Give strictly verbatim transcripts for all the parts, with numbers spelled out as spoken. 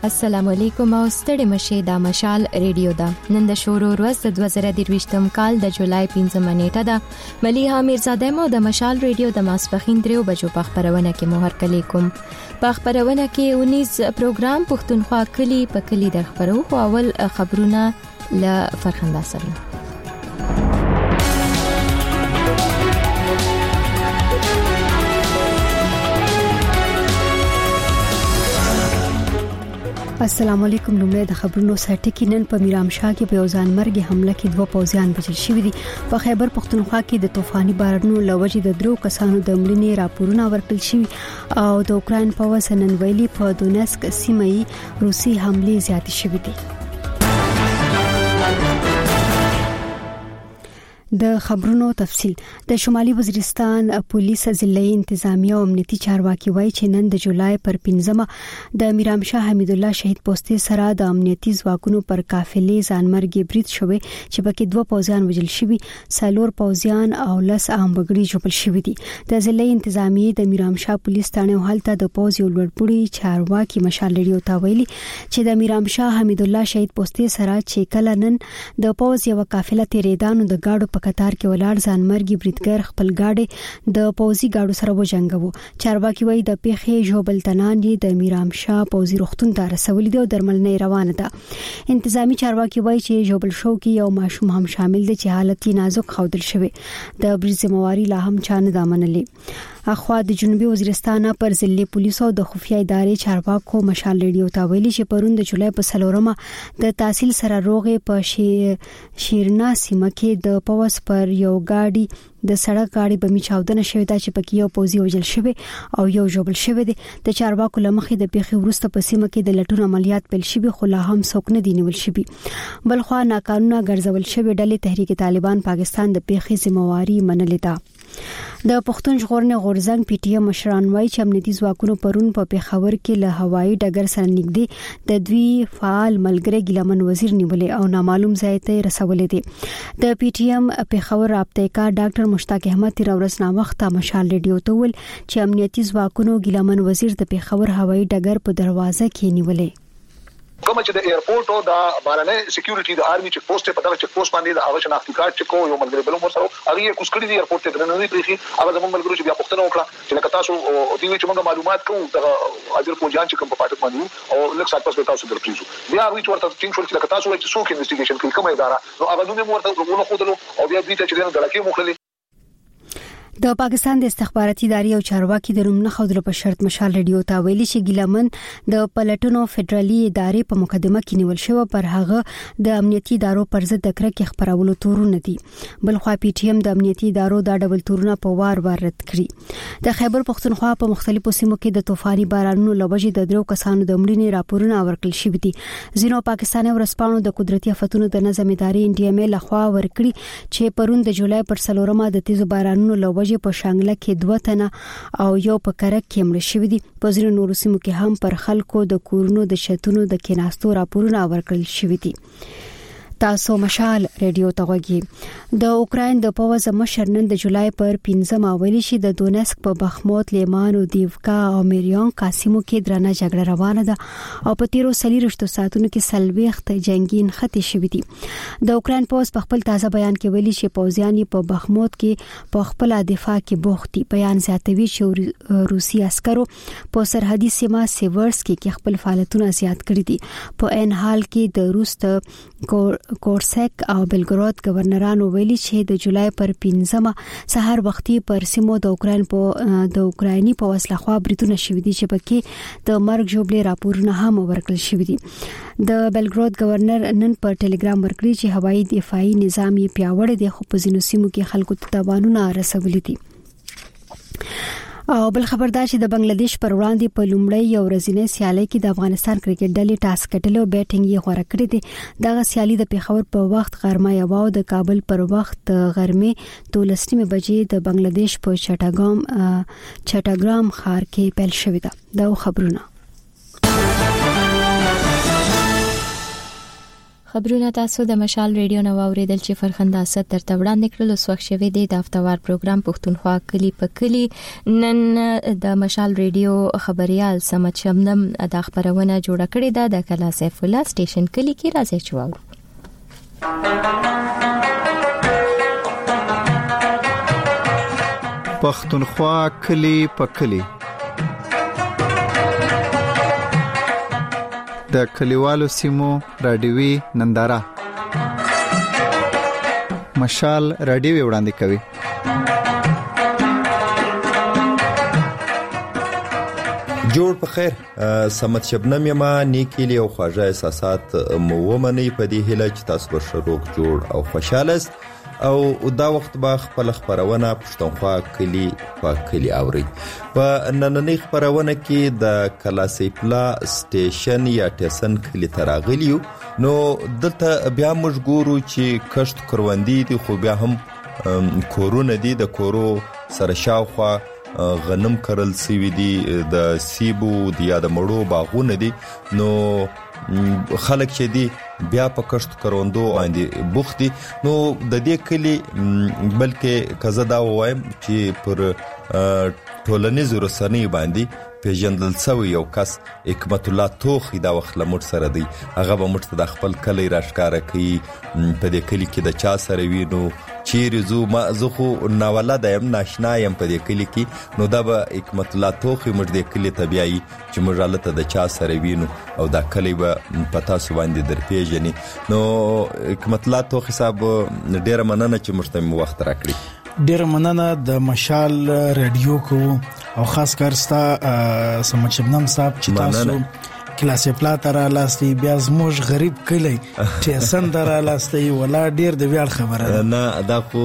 السلام علیکم او ستړي مشه د مشال ریډیو دا نن د شورو ورځ د دوه زره درویشتم کال د جولای پنځمه نیټه ده مليحه میرزاده مو د مشال ریډیو د ماسپخین درو بجو په خبرونه کې مو هرکلی کوم په خبرونه کې اونیز پروګرام پښتونخوا کلی په کلی د خبرو او اول خبرونه ل فرخنده سره السلام علیکم. لومړی د خبرونو سرټکی نن په میرامشاه کې په ځان مرګ حمله کې دوه پوځیان وژل شوي دي. په خیبر پښتونخوا کې د طوفاني بارانونو لوجې د درو کسانو د مړینې راپورونه ورکړل شوي او د اوکرين په وسنن ویلي په دونسک سیمه روسي حمله زیاتې شوې دي. د خبرونو تفصیل. د شمالي وزیرستان پولیس ضلعي انتظامیه او امنیتي چارواکي وایي چې نن د جولای پر پنځمه د میرامشاه حمید الله شهید پوسټ سره د امنیتي ځواکونو پر قافلې ځانمرګي برید شوې چې پکې دوه پوځیان وژل شوي، څلور پوځیان او لس عام وګړي ژوبل شوي دي. د ضلعي انتظامیه د میرامشاه پولیس ټانو حالت د پوز یو لوړپوړي چارواکي مشال لري او ویلي چې د میرامشاه حمید الله شهید پوسټ سره چې کله نن د پوز یو قافله تیریدانو د گاډو په قطار کې ولاړ ځانمرګي بریدګر خپل گاډي د پوزي گاډو سره وجنګو. چارواکي وایي د پیښې جوبل تنان دي د میرامشاه پوزي روغتون ته رسولې دي او درملنې روانه ده. انتظامی چارواکي وایي چې جوبل شو کې یو ماشوم هم شامل دي چې حالت یې نازک خودل شوی. د برید ذمہواری لا هم چانه دامنلې. اخوا د جنوبي وزیرستان پر ضلعي پولیسو د خفیه ادارې چارواکو مشال ریډیو ته ویلي چې پرون د جولای په سلورمه د تحصیل سره روغې په شی شیرنا سیمه کې د پوس پر یو گاډي د سړک گاډي بمی چاودنه شوې ده چې پکې یو پوځي وژل شوی او یو جوبل شوی دی. د چارواکو لمخې د پیښې وروسته په سیمه کې د لټون عملیات پیل شوي خو لا هم څوک نه دی نیول شوی. بلخوا ناقانونه ګرځول شوی ډلې تحریک طالبان پاکستان د پیښې ذمہواری منلې ده. د پښتون ژغورنې غورزنګ پی ټی ایم مشران وایي چې امنیتي ځواکونو پرون په پیښور کې له هوایي ډګر سره نږدې د دوی فعال ملګری ګیلمن وزیر نیولې او نامعلوم ځای ته رسولې دي. د پی ټی ایم پیښور رابطه کار ډاکټر مشتاق احمد تیر ورځ نا وخت مشال ریډیو ته ویل چې امنیتي ځواکونو ګیلمن وزیر د پیښور هوایي ډګر په دروازه کې نیولې. کوم چې د ایرپورټ او د بارانه سکیورټي د آرمي چک پوسټ په دغه چک پوسټ باندې د هغه شناختی کارت چې کو یو ملګری بل مو سره هغه کوس کړی دی ایرپورټ ته درنوي پریخي هغه زموږ ملګرو چې بیا پښتنه وکړه چې لکه تاسو او دوی چې موږ معلومات کوو د حاضر پوجان چې کوم په پاتې باندې او لکه سات پس تاسو درپریزو بیا هغه ورته ټینګ شول چې لکه تاسو چې څوک انویسټیګیشن کوي کومه اداره نو هغه نوم ورته ورونه خو درو او بیا دې چې دغه لکه مخلي. د پاکستان د استخباراتي ادارې او چارواکي د رومنه خودلو په شرط مشال ریډیو ته ویلي چې ګیلمن د پلټنو فدرالي ادارې په مقدمه کې نیول شو پر هغه د امنیتي ادارو پر ضد د کرکې خبرولو تورونه دي. بل خو پی ټی ایم د امنیتي ادارو د ډبل تورونه په وار وار رد کړي. د خیبر پښتونخوا په مختلفو سیمو کې د طوفاني بارانونو لوجې د درو کسانو د مړینې راپورونه ورکړل شوي دي. ځینو پاکستاني ورسپانو د قدرتي آفتونو د نظم ادارې ان ډي ام ای لخوا ورکړي چې پرون د جولای پر سلورمه د تیزو بارانونو لوجې په شانګله کې دوه تنه او یو په کرک کې مړ شوی دي. په ځینو نورو سیمو کې هم پر خلکو د کورونو د شتونو د کیناستو راپورونه ورکړل شوي دي. تاسو مشال ریډیو ته غوږی. د اوکرين د پوز مشر نن د جولای پر پنځمه ویلي چې د دونسک په بخموت لیمان او دیوکا او میریان قاسمو کې درنه جګړه روانه ده او په تیرو سلیرشتو ساعتونو کې سلويخت جنگین خطي شوي دي. د اوکرين پوز په خپل تازه بیان کې ویلي چې پوزیان په بخموت کې په خپل دفاع کې بوختي. بیان زیاتوي چې روسي عسکرو په سرحدي سیمه سیورسکي کې خپل فعالیتونه زیات کړي دي. په ان حال کې د روس ته کورسک او بلګراد گورنرانو ویلي چې د جولای پر پنځمه سحر وختي پر سیمو د اوکرين په د اوکرایني په وسله خو بریټونه شوې دي چې پکې د مرګ جوړې راپورونه هم ورکړل شوې دي. د بلګراد گورنر نن په ټلګرام ورکړي چې هوایي دفاعي نظام یې پیاوړی دی خو په ځینو سیمو کې خلکو ته تاوانونه رسولي دي. او بل خبردار چې د بنگلاديش پر وړاندې په لومړی یو ورځنی سیالي کې د افغانستان کرکټ ډلې ټاس کټلو بیټینګ یې غوړه کړې ده. دغه سیالي د پیښور په وخت غرمه یو او د کابل پر وخت غرمه دولسمه بجې د بنگلاديش په چټاګام چټاګرام ښار کې پیل شوې ده. دا خبرونه خبرونه تاسو د مشال ریډیو نو اوریدل چې فرخنده ست تر تبړاندې کړل اوس وخت شوه دی د هفتوار پروګرام پښتونخوا کلی په کلی نن د مشال ریډیو خبريال سمت شمنم د خبرونه جوړه کړې ده د کلا سیف الله سټیشن کلی کې راځي چواو پښتونخوا کلی په کلی د کلیوالو سیمو رادیوي ننداره مشال رادیو وړاندې کوي. جوړ په خیر سمت شبنم یما نیکیلی او خواږه احساسات مو ومني په دې هیله چې تاسو به شروع جوړ او خوشاله او دا وخت به خپل خبرونه پښتونخوا کلی په کلی اوري. په نننۍ خبرونه کې د کلاسیپلا سټیشن یا ټیسن کلی تراغلیو نو دلته بیا موږ ګورو چې کشت کروندې دي خو بیا هم کورونه دي د کورو سره شاوخوا غنم کرل سوي دي د سیبو د یا د مړو باغونه دي نو خلک چې دي بیا په کشت کروندو باندې بوختي نو د دې کلی بلکې کزه دا وایم چې پر ټولنیز رسنۍ باندې پیژندل شوی یو کس حکمت الله توخی دا وخت لمر سره دی هغه به مت د خپل کلی راشکاره کوي په دې کلی کې د چا سره وینو چیرې زو ما زه خو ناولد یم ناشنا یم په دې کلی کې نو دا به حکمت الله توخی مر دې کلی طبيعي چې موږ حالت د چا سره وینو او دا کلی به پتا سو باندې در پیژني نو حکمت الله توخی صاحب ډیره مننه چې مشتم وخت راکړي. ډیر مننه د مشال رادیو کو او خاص کارستا سمت شبنم صاحب چې تاسو کلاسه پلاتره لاستی بیا زموږ غریب کلی ټیسن دره لاستی ولا ډیر د ویل خبره نه دا خو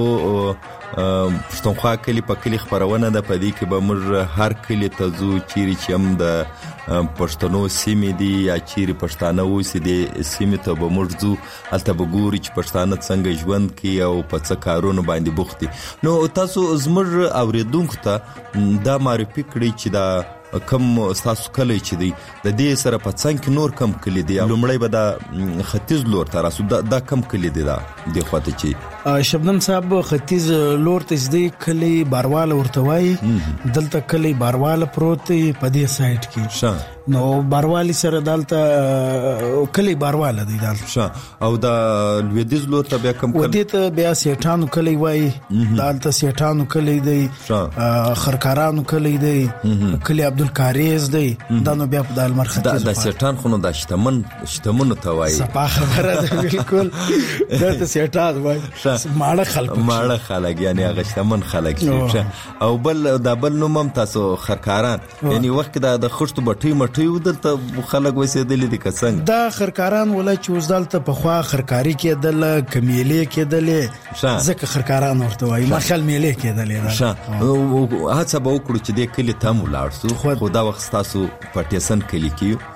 پښتونخوا کلی په کلی خبرونه ده په دې کې به موږ هر کلی ته ځو چیرې چې هم د پښتنو سیمې دي یا چیرې پښتانه اوسي دي سیمې ته به موږ ځو هلته به ګورو چې پښتانه څنګه ژوند کوي او په څه کارونو باندې بوخت دي. نو تاسو زموږ اوریدونکو ته دا معرفي کړئ چې دا کم تاسو کلی چې دی د دې سره په څنګه کې نور کم کلی دی لومړی به دا ختیځ لور ته راسو دا, دا کم کلی دی دا د خواته چې شبنم صاحب ختیځ لور ته دی کلی بارواله ورته وای دلته کلی بارواله پروت په دې سایت کې نو باروالی سره دالته کلی بارواله دی دالته او دا لویدیز لور ته بیا کم کلی ودیته بیا سیټانو کلی وای دالته سیټانو کلی دی خرکارانو کلی دی کلی عبدالکاریز دی دا نو بیا په دال مرخه دا د سیټان خو نو د شتمن شتمن ته وای صفه خبره ده بالکل دا سیټان وای ماړه خلک ماړه خلک یعنی هغه شتمن خلک او بل دا بل نو مم تاسو خرکاران یعنی وخت دا د خشت بټي ټیو دلته خلک وسیدل دي کسنګ دا خرکاران ولا چې وزدلته په خوا خرکاری کېدل کمیلې کېدل ځکه خرکاران ورته وایي مخل میلې کېدل شه هڅه به وکړو چې د کلی ته مولارسو خو دا وخت تاسو په ټیسن کلی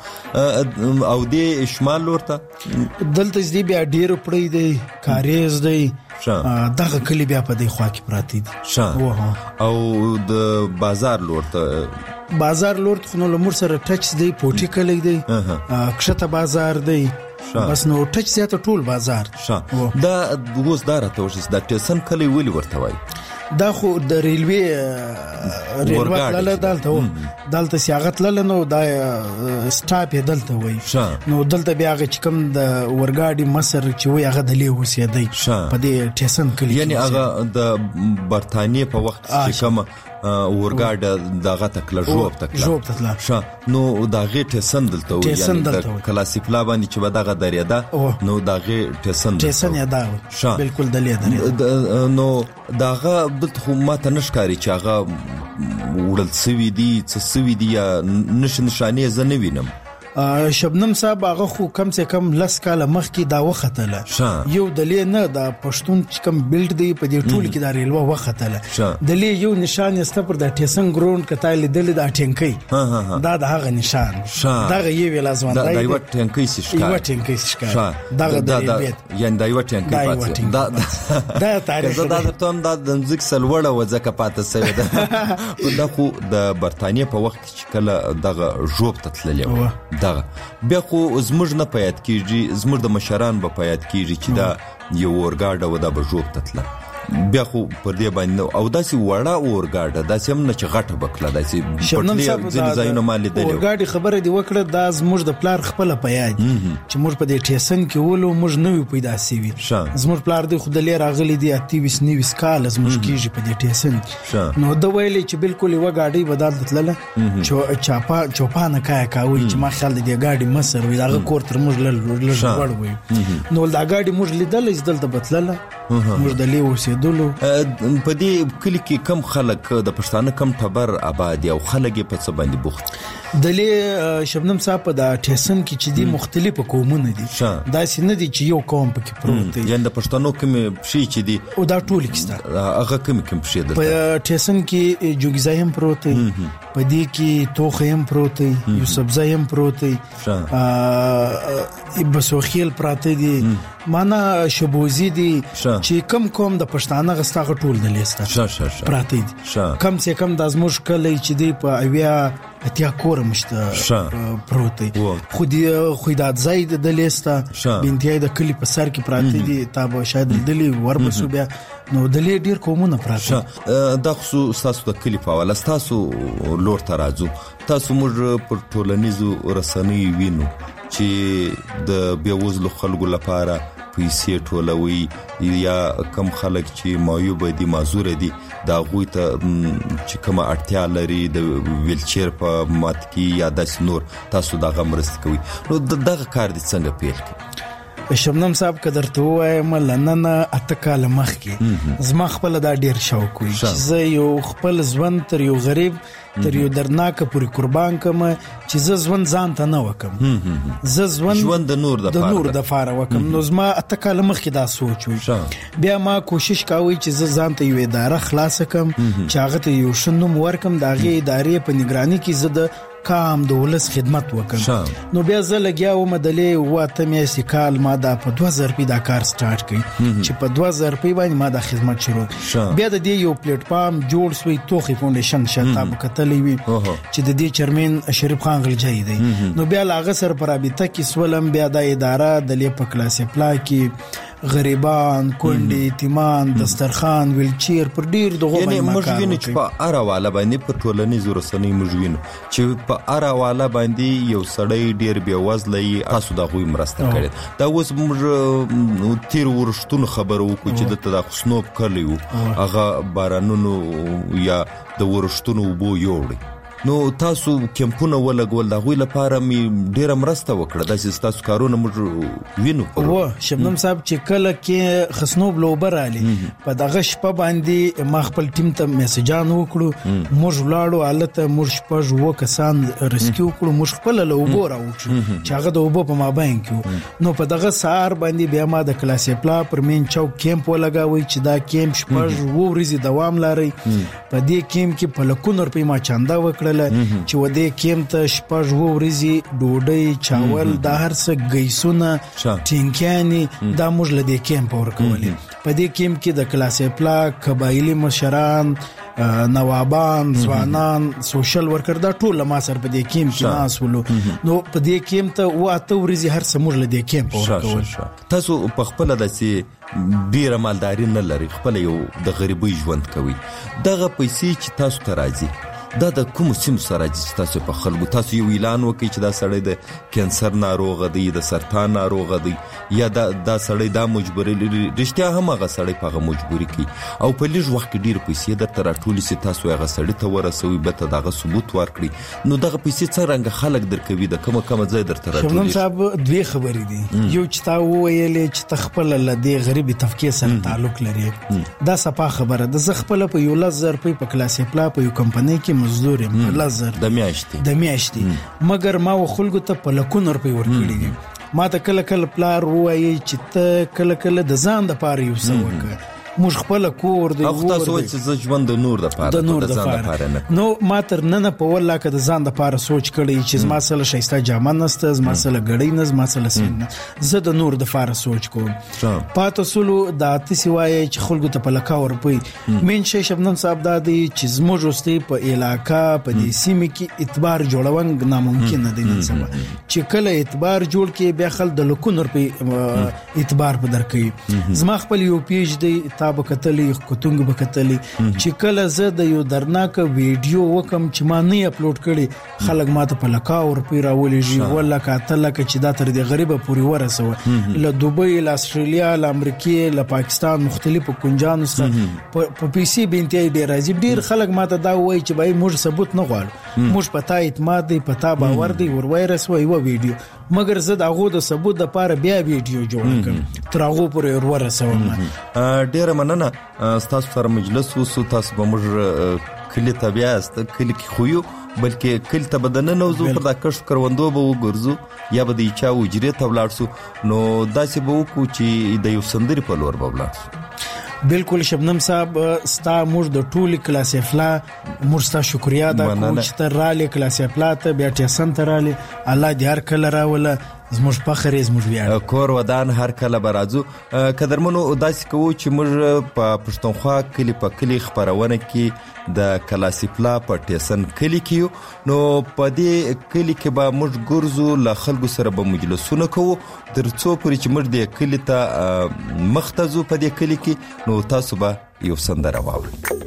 کې او د شمال ورته دلته دې بیا ډیر پړې دی کاریز دی دغه کلی بیا په دې خوا کې پراتی دي او د بازار لورته بازار لورت خو نو مر سره ټچ دی پوټی کلی دی کښته بازار دی بس نو ټچ زیاته ټول بازار دا وګوس داره ته وشي دا ټیسن کلی ویلی ورته وای دا خو د ریلوی ریلوی لاله دالته دالته سیاغت لاله نو دا سټاپ دلته وای نو دلته بیا چې کوم د ورګاډي مصر چې وای هغه د لیو وسیدای په دې ټیسن کلی یعنی هغه د برتانیې په وخت چې کوم ورګاډ دغه تکله جوب تکله جوب تکله شه نو دغه ټیسن دلته وای یعنی د کلاسیپلا باندې چې بدغه دریاده نو دغه ټیسن ټیسن یاده بالکل دلیه دریاده نو دغه دلته خو ماته نشکاري چې هغه وړل سوي دي څه سوي دي یا نش نشانه زه نه وینم. شبنم صاحب هغه خو کم سے کم لس کاله مخکې دا وختله یو دلې نه دا پښتون چې کم بیلډ دی په دې ټول کې دا ریلوا وختله دلې یو نشان است پر د ټیسن ګراوند کته لیدل دا ټینکي دا د هغه نشان دا یو ویل ازوان دا یو ټینکي شښکا یو ټینکي شښکا دا د بیت یان دا یو ټینکي پاتې دا دا تاریخ دا د تون دا د مزیک سلوړه وځکه پاتې سوی ده دا خو د برتانیې په وخت کې کله دغه جوب تتللی و دغه بیا خو زموږ نه پیاد کیږي، زموږ د مشران به پیاد کیږي چې دا یو اورګاډه و دا به ژوب تتله بیا خو پر دې باندې او داسې وړه اورګاډه داسې هم نه چې غټه بکله داسې پټلې ځینې ځایونه ما لیدلي اورګاډي خبره دې وکړه دا زموږ د پلار خپله په یاد چې موږ په دې ټیسن کې ولو موږ نوي پیدا سوي زموږ پلار دې خو د لې راغلي دي اتیویس نیویس کال زموږ کېږي په دې ټیسن نو د ویلې چې بالکل یو غاډي بدل تلله چې چاپا چوپانه کای کاوي چې ما خیال دې غاډي مصر وي دا کور تر موږ لږ لږ وړ وي نو دا غاډي موږ لیدل چې دلته بتلله موږ د لیو سیدلو په دې کلی کې کم خلک د پښتانه کم ټبر آباد او خلک په څه باندې بوخت د لی شبنم صاحب په دا ټیسن کې چې دي مختلفه قومونه دي دا سینه دي چې یو قوم پکې پروت دی یعنی د پښتنو کوم شي چې دي او دا ټول کېسته هغه کوم کوم شي ده په ټیسن کې جوګیزای هم پروت دی په دې کې توخه هم پروت دی یوسف زای هم پروت دی ا بسوخیل پراته دي معنا شبوزي دي چې کم کوم د پښتانه غستاغه ټول د لیسته پراته دي کم سے کم د ازموش کلی چې دی په اویا اتیا کور مشته پروت دی خو دې خو د زید د لیسته بنتي د کلی په سر کې پراته دي تابو شاید دلی وربسو بیا نو د لې ډیر کومونه پراته د خصوص تاسو د کلی په والا تاسو لور ترازو تاسو موږ پر ټولنیزو رسنۍ وینو چې د بیوزلو خلکو لپاره پیسې ټولوي یا کم خلک چې معیوب دي معذور دي دا غوي ته چې کومه اړتیا لري د ویلچیر په مات کې یا د نور تاسو دا غمرست کوي نو دغه کار دي څنګه پیل کی شبنم صاحب قدر ته وایم لنن اتکال مخ کې زما خپل دا ډیر شوق وي چې زه یو خپل ځوان تر یو غریب تر یو درناکه پوری قربان کم چې زه ځوان ځان ته نه وکم زه ځوان ژوند د نور د د نور د فار وکم نو زما اتکال مخ کې دا سوچ وي بیا ما کوشش کاوه چې زه ځان ته یو اداره خلاص کم چې هغه ته یو شنوم ورکم د هغه ادارې په نگرانی کې زه د کام د ولس خدمت وکړم نو بیا زه لګیا وم د لې واته مې سکال ما دا په دوه زره روپۍ دا کار سٹارټ کړ چې په دوه زره روپۍ باندې ما دا خدمت شروع بیا د دې یو پلیټ فارم جوړ سوی توخي فاونډیشن شتاب کتلې وی چې د دې چیرمن شریف خان غلجای دی نو بیا لاغه سر پر رابطه کې سولم بیا د اداره د لې په کلاسې پلا کې غریبان کونډي یتیمان دسترخوان ویلچیر پر ډیر دغه باندې یعنی موږ وینو چې په اراواله باندې پر ټولنیزو رسنۍ موږ وینو چې په اراواله باندې یو سړی ډیر بې وزله تاسو د غوي مرسته کړي دا اوس موږ تیر ورشتون خبرو کو چې د تداخسنوب کړیو هغه بارانونو یا د ورشتونو وبو یوړي نو تاسو کمپونه ولګول د غوي لپاره می ډیر مرسته وکړه د تاسو کارونه موږ وینو و شبنم صاحب چې کله کې خسنوب لوبر علي په دغه شپه باندې ما خپل ټیم ته میسجان وکړو موږ لاړو حالت موږ پښ وو کسان ریسکیو کړو موږ خپل لوبو راوچو چې هغه د وبو په مابین کې نو په دغه سار باندې بیا ما د کلاسې پلا پر مین چوک کیمپ ولګاوي چې دا کیمپ شپږ وو ورځې دوام لري په دې کیمپ کې په لکونو روپۍ ما چاندا وکړه چې و دې کیم ته شپږ ورځې ډوډۍ چاول د هر څه گیسونه ټینکیانی دا موږ له دې کیم په ورکولې په دې کیم کې د کلاسې پلا قبایلی مشران نوابان ځوانان سوشل ورکر دا ټول ما سره په دې کیم کې ناسولو نو په دې کیم ته واته ورځې هر څه موږ له دې کیم په ورکول تاسو په خپل داسې ډیر مالداري نه لري خپل یو د غریبۍ ژوند کوي دغه پیسې چې تاسو ته راځي دا د کوم سیم سره چې تاسو په خلکو تاسو یو اعلان وکړي چې دا سړی د کانسر ناروغ دی د سرطان ناروغ دی یا دا دا سړی دا مجبوري رښتیا هم هغه سړی په مجبوري کې او په لږ وخت کې ډیر پیسې درته راټولې سي تاسو هغه سړی ته ورسوي به ته دغه ثبوت ورکړي نو دغه پیسې څنګه خلک درکوي د کومه کومه ځای درته راټولې شبنم صاحب دوی خبرې دي یو چې تا وویلې چې تخپل لدی غریبي طبقه سره تعلق لري دا صفه خبره د زه خپل په یو لزر په کلاسې پلا په یو کمپنۍ کې مزدور یم لزر د میاشتې د میاشتې مګر ما خلکو ته په لکونو روپۍ ورکړي ما ته کله کله پلار وایي چې ته کله کله د ځان د پاره یو څه وکړه موږ خپل کور دی او تاسو چې ز ژوند د نور د پاره د نور د پاره نو ما تر نن په ولا کې د ځان د پاره سوچ کړی چې ما سره شایسته جامه نسته ما سره غړی نس ما سره سین زه د نور د پاره سوچ کوم پاتو سلو د اتسی وای چې خلکو ته په لکا ورپی من شي شبنم صاحب د دې چې زموږ واستي په علاقہ په دې سیمه کې اعتبار جوړون ناممکن دی نن سبا چې کله اعتبار جوړ کې بیا خل د لکونر په اعتبار په درکې زما خپل یو پیج دی تاب کتلې کوتنګ بکتلې چې کله زه د یو درناک ویډیو وکم چې ما نه اپلوډ کړي خلک ماته په لکا او روپی راولې جی ولا کاتل چې دا تر دې غریبه پوری ورسوه له دوبۍ له استرالیا له امریکا له پاکستان مختلفو کنجانو سره په پی سي بنتي ډیر راځي ډیر خلک ماته دا وایي چې بای موږ ثبوت نه غواړو موږ پتا اعتماد دی پتا باور دی ور وایرس وای و ویډیو مګر زه دا غو د ثبوت د پاره بیا ویډیو جوړ کړم تر هغه پورې ور ورسوم ډیر مننه تاسو سره مجلس وسو تاسو به موږ کلی طبيعه است کلی کې خو بلکې کلی ته بدن نه وزو پر دا کښ کروندو به وګرځو یا به د چا وجري ته ولاړ سو نو داسې به وکړو چې د یو سندري په لور به ولاړ سو بالکل شبنم صاحب ستا موږ د ټول کلاس افلا موږ ستا شکریا دا کوم چې تر رااله کلاس افلا ته بیا ټیسن تر رااله الله دې هر کله راوله زموږ فخر زموږ ویاړ کور ودان هر کله برازو قدرمنو داسې کوو چې موږ په پښتونخوا کلی په کلی خبرونه کې د کلاسیپلا په ټیسن کلی کې نو په دې کلی کې به موږ ګرځو له خلکو سره به مجلسونه کوو ترڅو پورې چې موږ د کلی ته مختزو په دې کلی کې نو تاسو به یو سندره واورئ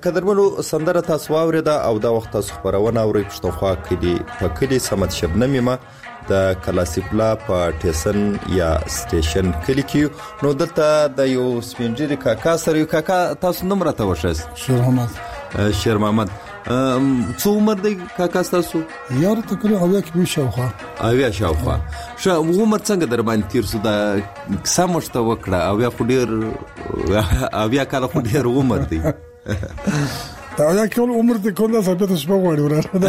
قدرمنو سندره تاسو واوریده او دا وخت تاسو خبرونه اورئ پښتونخوا کلی په کلی سمت شبنمې ما د کلاسیپلا په ټیسن یا سټیشن کلی کې نو دلته د یو سپینجری کاکا سره یو کاکا تاسو نوم راته وښایئ. شیر محمد. شیر محمد څو عمر دی کاکا تاسو؟ یار تقریبا اویا کې شاوخوا. اویا شاوخوا. شه عمر څنګه در باندې تیر سو دا سمشته وکړه اویا خو ډیر اویا کال خو ډیر عمر دی. دا یا کول عمر ته کوله ثابت شپه غوړي ورته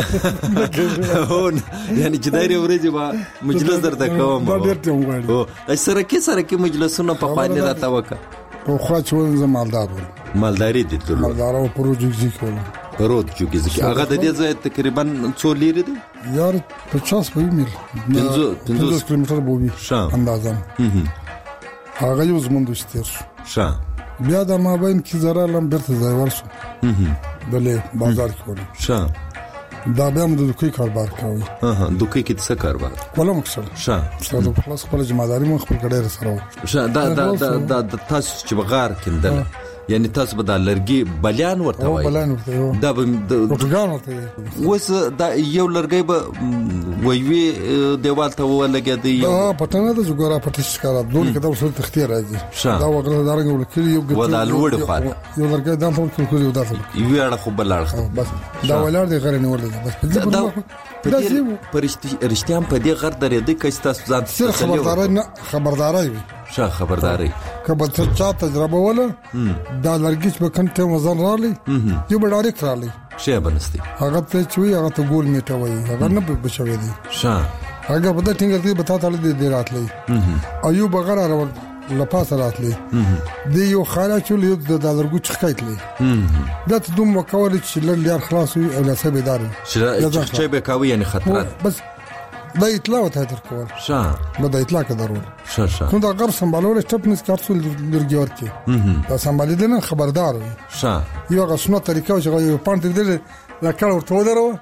یعنی چې دایره ورځي با مجلس درته کوم دا ډیر ته غوړي او سره کې سره کې مجلسونه په خوانه راته وکړه او خو چې زه مالدار وم. مالداري دي ټول مالدار او پروژې کوله پروت جوګي هغه د دې ځای تقریبا څو لري دي یار پچاس په میل پنځوس کیلومتر بوبي اندازه هغه یو زموږ دوستر شه بیا د مابین کې زرا لم برته ځای ورسو بلې بازار کې ونه شه دا بیا موږ د کوي کاروبار کوي. ها دوکې کې څه کاروبار کوله مکسل شه ستاسو خلاص خپل جمعداري مخ خپل کډیر سره شه دا دا د تاسو چې بغار کېندل یعنی تاسو به د لرګي بلیان ورته وایي بلیان ورته دا به پروګرام ورته وس دا یو لرګي به ویوي دیوال ته ولګېدی دا پټنه د جوګرا پټیش کارا دوه کده وسل تختیر راځي دا وګړه دارنګ ولکلی یو ګټ ودا لوړ خو یو لرګي دا ټول کول یو داخل یو اړه خو بلاړ بس دا ولار دی غره نیول بس دا پرشتي رښتیام په دې غر درې د کس تاسو ځان خبرداري نه خبرداري شه خبرداري کبه ته چا تجربه ولا دا لرګي په کنټه وزن رالي یو به ډایرکټ رالي شه بنستي هغه ته چوي هغه ته ګول میټوي هغه نه به بشوي دي شه هغه په دې ټینګ دې بتا تعالی دې راتلي ایو بغیر راول لپاس راتلي دی یو خاله چول یو د لرګو چخایتلي دا ته دوم وکول چې لړ خلاص وي او لاسه بيداري چې به کاوي یعنی خطرات بس دا اطلاع وته در کول شه نو دا اطلاع کړو شه شه کوم دا غر سمبالول سټپنس کارسول لرګي ورته دا سمبالیدنه خبردار وي شه یو غسنه طریقه چې یو پانت دې لا کار ورته ودرو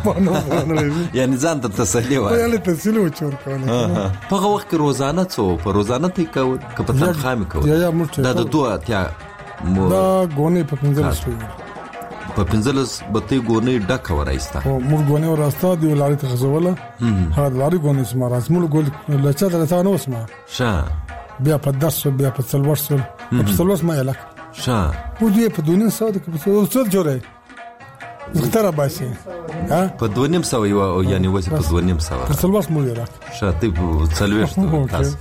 یعنی ځان ته تسلی وای یعنی تسلی وچور کوله په هغه وخت کې روزانه څو په روزانه ته کول کپتان خامي کول دا د دوه اتیا دا غونې په پنځلس په پنځلس بته غونې ډک ورایستا او موږ غونې وراستا دی لاري ته غزوله ها لاري غونې سم راسمول ګول لچا درته نو اسمه شه بیا په داس بیا په څلورس په څلورس ما یلا شه و دې په دونه ساده کې په څل جوړه زختره باسي ها په دونیم سو یو یعنی وځي په دونیم سو په څلورس مو یلا شاته په څلورس تاسو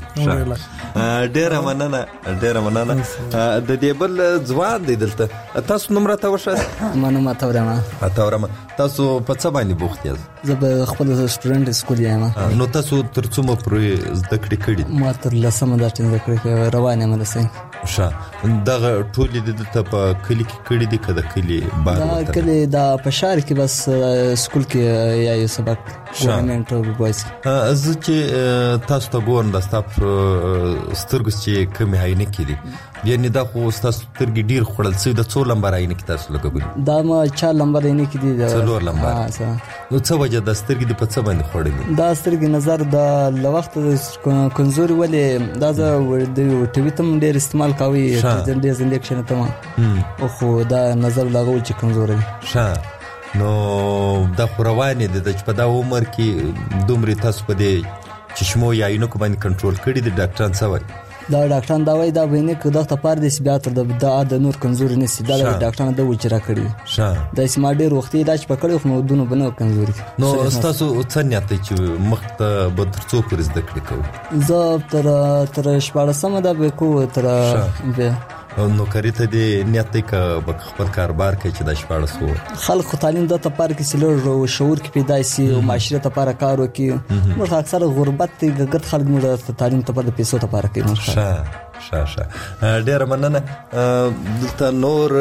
ډېر مننه ډېر مننه د دې بل ځوان دی دلته تاسو نمبر ته وشه منو ما تورما تورما تاسو په څه باندې بوخت یاست؟ زه به خپل سټوډنټ سکول یم. نو تاسو تر څومره پرې زده کړې کړې؟ ما تر لسمه درته زده کړې روانه مې رسې. ښه دغه ټولې د ته په کلی کې کړې دي کده کلی بار دا کلی دا په شهر کې بس سکول کې یا یو سبق ګورنمنت او بوایس. از چې تاسو ته ګورم د ستاپ سترګو چې کمی عینه کړي یعنی دا خو تاسو ترګي ډیر خړل څه د څو لمبر عینه کې تاسو لګوي؟ دا ما چا لمبر عینه کې دي څلور لمبر. نو څه وجه د سترګې د پڅ باندې خړلې؟ دا سترګې نظر د لوخت کنزوري ولې دا د ټي وي تم ډیر استعمال کوي ډیر انډکشن ته خو دا نظر لګول چې کمزوري. ښه نو دا خو روانه دي چې په دا عمر کې دومره تاسو په دې چشمو یا عینو باندې کنټرول کړی دي ډاکټران څه وایي؟ دا ډاکټران دا وایي دا بینه کې دغه پاره د بیا تر د د نور کمزوري نسی دا ډاکټران د وچرا کړی. ښه د اسما ډیر وخت علاج پکړو خو دونو بنو کمزوري. نو تاسو څنګه ته چې مخ ته به تر څو پر زده کړی کوي؟ زه تر تر شپږ سم دا به کو تر به نو کاری ته دی نیت دی که خپل کاروبار کوي چې د شپاړس وو خلک تعلیم د ته پاره کې سلور شعور کې پیدا شي او معاشره ته پاره کار وکي. موږ اکثر غربت ته ګټ خلک موږ تعلیم ته پاره پیسو ته پاره کوي. ښه ښه ښه ډیر مننه. دلته نور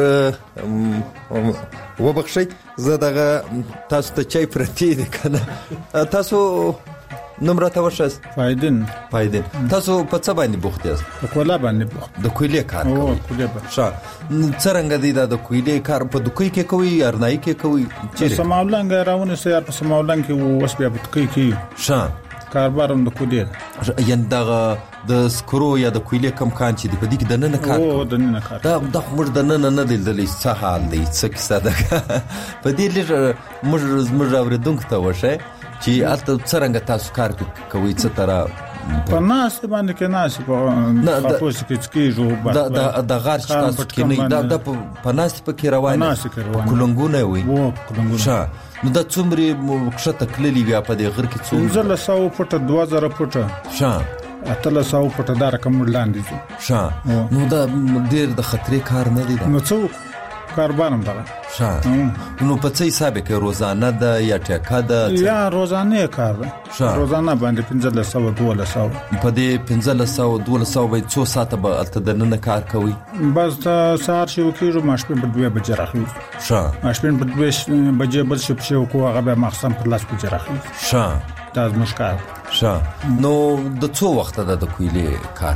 وبخښئ زه دغه تاسو ته چای پرتی دی کنه تاسو نمبر ته ورشئ. فایدن فایدن تاسو په څه باندې بوخت یاست؟ د کولا باندې بوخت. د کویلې کار کوي؟ او کویلې په ښه څنګه دی دا د کویلې کار په دوکې کې کوي ارنای کې کوي؟ چې سماولنګ راونه سي په سماولنګ کې وس بیا په دوکې کې. ښه کاربار هم د کولې یعنی دغه د سکرو یا د کویلې کم کان چې د پدې کې د نن کار او د نن کار دا د موږ د نن نه دلې څه حال دی څه کیسه ده په دې لږ موږ موږ اوریدونکو ته وشه چې اته څنګه تاسو کار کوي څه تر په ناس باندې کې ناس په تاسو کې کېږي دا د د غار چې تاسو کې نه دا د په ناس په کې روانه کولنګونه وي وو کولنګونه ښه نو دا څومره کښته کللی بیا په دې غر کې څومره زله سو فټه دوه زره فټه ښه اتله سو فټه دار کوم لاندې ښه نو دا ډېر د خطرې کار نه دی نو څو کاربانم دا ښه نو په څه حساب کې روزانه ده یا ټاکه ده یا روزانه کار ده روزانه باندې پنځه سو دوه سو په دې پنځه سو دوه سو به څو ساعته به الته د نن کار کوي بس سهار شو کېږي ماشپین په دوه بجې راخلي ښه ماشپین په دوه بجې بل شو شو کو هغه به مخصم پر لاس بجې راخلي ښه دا مشکل ښه نو د څو وخت د کویلې کار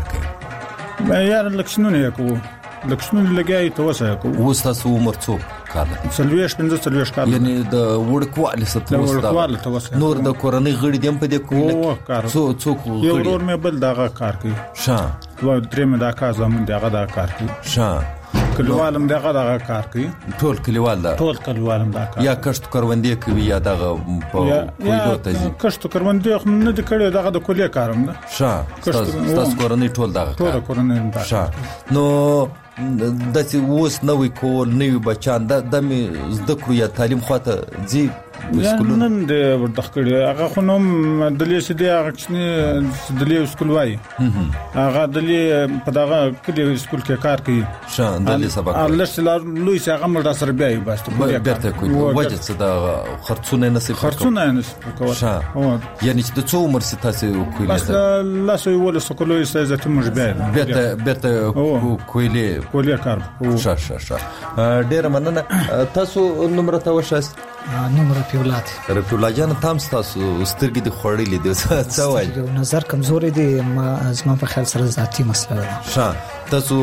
کوي یار لکشنونه کو لکشنونه لګای ته وسه کو اوس تاسو عمر څو کار سلويش پنځه سلويش کار یعنی د وړکوالي ستوسه نور د کورنۍ غړي دیم په دې کویلې کار څو څو غړي یو ورور مې بل دغه کار کوي ښه و درې مې دا کار زمون دغه دا کار کوي ښه کلیوالم دغه دغه کار کوي ټول کلیوال دا ټول کلیوالم دا کار یا کښت کروندې کوي یا دغه په کویلو ته ځي کښت کروندې خو نه د کړي دغه د کلیه کارم ده ښه تاسو کورنۍ ټول دغه ټول کورنۍ دا ښه نو د څه اوس نوې کول نوې بچان د د زده کړو یا تعلیم خواته ځي نن د ورتخکړي هغه خو نو د لیس دی هغه چې د لیس سکول وای هغه د لیس په دغه کلی سکول کې کار کوي شان د لیس سبق الله سلام لوی هغه مړه سره بیا بس بیرته کوي وجه څه د خرڅونه نصیب خرڅونه نصیب کوي یعنی چې د څو عمر ستاسو کوي بس الله سوی ول سکولوي سایزته مش بیا بیرته بیرته کوي کولی کار ښه ښه ښه ډیر مننه تاسو نمبر ته وشاست نمبر پیولات رپولا جان تام تاسو سترګې د خړېلې د څه وایي نظر کمزوري دي ما زما په خیال سره ذاتی مسله ده ښه تاسو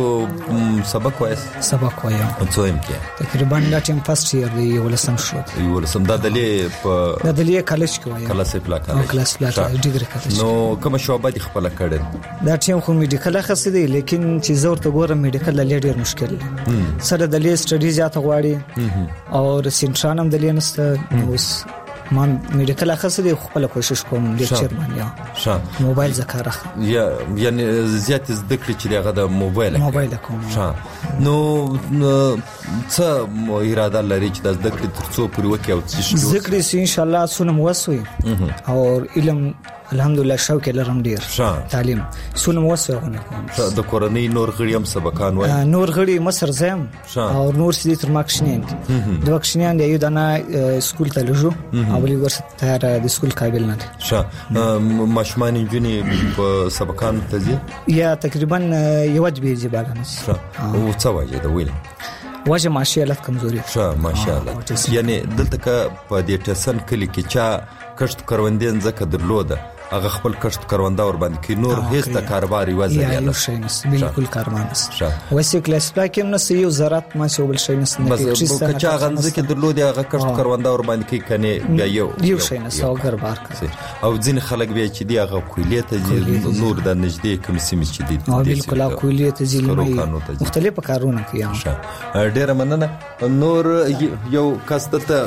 سبق وایي سبق وایي څو ام کې تقریبا دا ټیم فرست ایئر دی ولسم شو ولسم دا دلې په دا دلې کالج کې وایي کلاس پلا کالج کلاس پلا ډیګری کالج نو کوم شوبه دي خپل کړل دا ټیم خو میډیکل خاص دی لیکن چې زور ته ګورم میډیکل لې ډیر مشکل دی سره دلې سټډي زیات غواړي او سینټرانم دلې نسته اوس مان میډیکل خاص دی خپل کوشش کوم لیکچر باندې ښه موبایل ذکر یا یعنی زیات زده کړی چې هغه د موبایل موبایل کوم ښه نو څه اراده لري چې د زده کړې ترڅو پوری وکړي او چې ذکر سي ان شاء الله سونم وسوي او علم الحمدلله شوق لرم ډیر تعلیم سونم وسوي د کورنۍ نور غړي هم سبقان وای نور غړي مصر زم او نور سدي تر ماکشنین د واکشنین دی دنا سکول ته لجو او لی ورسته تر د سکول قابل نه ښه ماشمان جونی په سبقان ته ځي یا تقریبا یو وجبه جبال نه او څه وایي دا ویل واجه ماشاءالله کمزوري ښه ماشاءالله یعنی دلته ک په دې ټسن کلی کې چا کښت کروندین زکه درلوده هغه خپل کښت کرونده ور باندې کې نور هیڅ د کاروبار یوازې یا یو شی نس بالکل کاروان نس وسې کلاس پاکم نس یو زراعت ما څه بل شی نس نه کې بس کچا غنځ کې درلودي هغه کښت کرونده ور باندې کې کني بیا یو یو شی نس او ګربار او ځین خلک بیا چې دی هغه کویلیت نور د نږدې کوم سیمه چې دی او بالکل کویلیت ځینې مختلف کارونه کوي ډیر مننه نور یو کاسته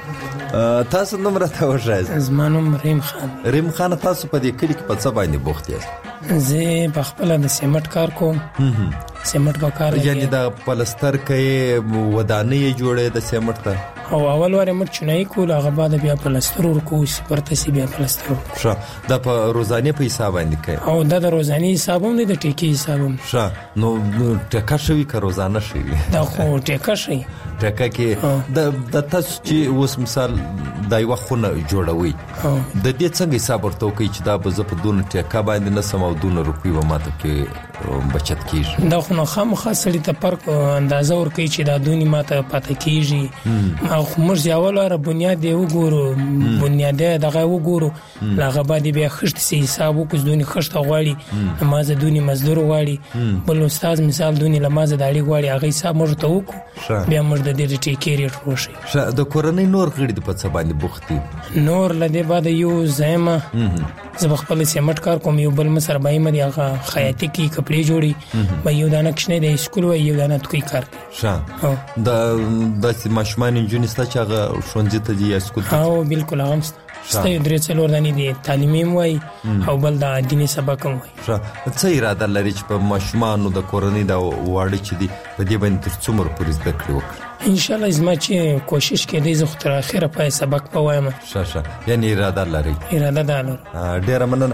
تاسو نمبر ته وښایئ زمانوم ریم خان ریم خان تاسو په دې کلی کې په څه باندې بوخت یاست زه په خپل د سیمټ کار کوم سیمټ په کار یعنی د پلستر کې ودانې جوړې د سیمټ ته او اول واره مټ چنای کول هغه بعد بیا پلستر ورکو سپرته سی بیا پلستر ښه د په روزانه په حساب باندې کوي او د روزانه حساب هم د ټیکی حساب هم ښه نو ټکا شوی که روزانه شوی دا خو ټکا شي ټکا کې د د تاسو چې اوس مثال د یو خونه جوړوي د دې څنګه حساب ورته کوي چې دا به زه په دون ټکا باندې نه سم او دون روپی و ماته کې بچت کیږي دا خو نو خامخا سړی ته فرق اندازه ور کوي چې دا دونی ماته پاتې کیږي او موږ یاوله بنیاد دی وګورو بنیاد دغه وګورو لاغه باندې بیا خشت سي حساب وکړو دونی خشت غواړي نماز دونی مزدور غواړي بل استاد مثال دونی نماز دالي غواړي هغه حساب موږ ته وکړو بیا موږ د دې ټیکې ریټ وشي. ش د کورنۍ نور غړي د پڅ باندې بوختي نور لدی بعد یو زایمه زه خپل سیمټ کار کوم یو بل مسر بای مې هغه خیاطي کی کپڑے جوړي به یو دانه کښنه د سکول و یو دانه توي کار شه د د ماشومان انجونی ست چې هغه شونځي ته دی سکول ته او بالکل هغه ستاسو درې څلور دانی دي تعلیمي وای او بل د دیني سبق هم وای. شه څه اراده لري چې په ماشومان د کورنۍ د واړی چې دی په دې باندې تر څومره پولیس د کړو ان شاء الله زما چې کوشش کوي زه خو تر اخره پای سبق پوایم. شه شه یعنی اراده لري اراده ده لري. ډیر مننه.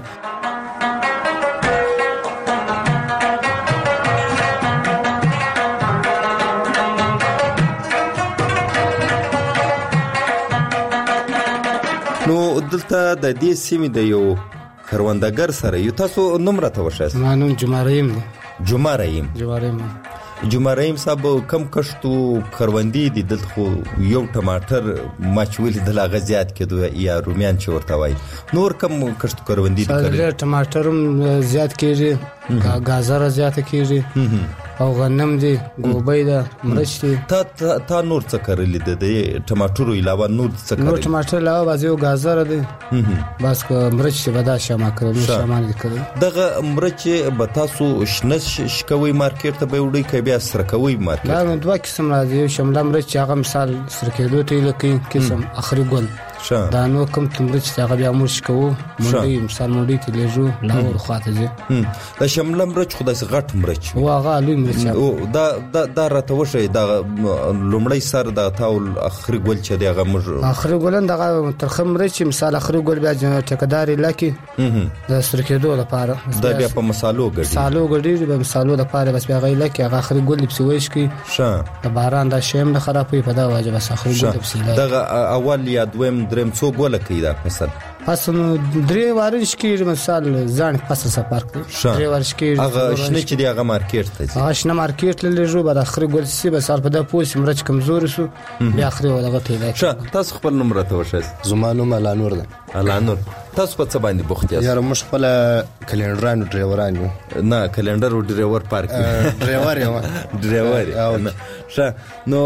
نو دلته د دې سیمې د یو کروندګر سره یو تاسو نوم راته وښایئ. ما نوم جماریم دی. جماریم جماریم جماریم صاحب کم کشتو کروندې دي دلته خو یو ټماټر ماچولی د لاغه زیات کېدو یا رومیان چې ورته وای نور کم کشتو کروندې دي کړي ټماټر زیات کېږي گازر زیات کېږي او غنم دی ګوبۍ ده مرچ دی. تا تا نور څه کړل دي د ټماټرو علاوه نور څه کړل؟ نور ټماټر علاوه بازیو گازر دی بس مرچ دی بدا شمه کړل شامان دي کړل. دغه مرچ به تاسو شنه شکوي مارکیټ ته به وړي کې بیا سره کوي مارکیټ؟ دا نو دوه قسم راځي شمله مرچ هغه مثال سره کېدو ته لکه قسم اخري ګل دا نو کوم مرچ هغه بیا موږ کوو مونږ مثال مونږ ته لېجو لاور خواته دي دا شمله مرچ خدای سي غټ مرچ او هغه لوی مرچ او دا دا راته وشي دا لومړی سر دا تاول اخري ګل چې دی هغه موږ اخري ګلن دغه ترخه مرچ مثال اخري ګل بیا ټکداري لکه دا سره کېدو لپاره دا بیا په مصالو ګډي مصالو ګډي به مصالو لپاره بس بیا غي لکه هغه اخري ګل بسويش کی شه د باران دا شیم نه خرابوي په دا واجب بس اخري ګل بسیله دغه اول یا دویم دریم څو ګل کوي دا فصل فصل درې وارش کې مثال ځان فصل سفر کوي درې وارش کې هغه شنه چې دی هغه مارکیټ ته ځي هغه شنه مارکیټ لږه بعد اخر ګل سي بس په دا پوس مرچ کمزور شو بیا اخر ولغه ته شه تاسو خپل نمبر ته وښه. زمانو ملانور ده الانور تاسو په څه باندې بوخت یاست؟ یاره موږ خپل کلندرانو ډرایوران یو. نه کلندر او ډرایور پارک ډرایور یم ډرایور شه نو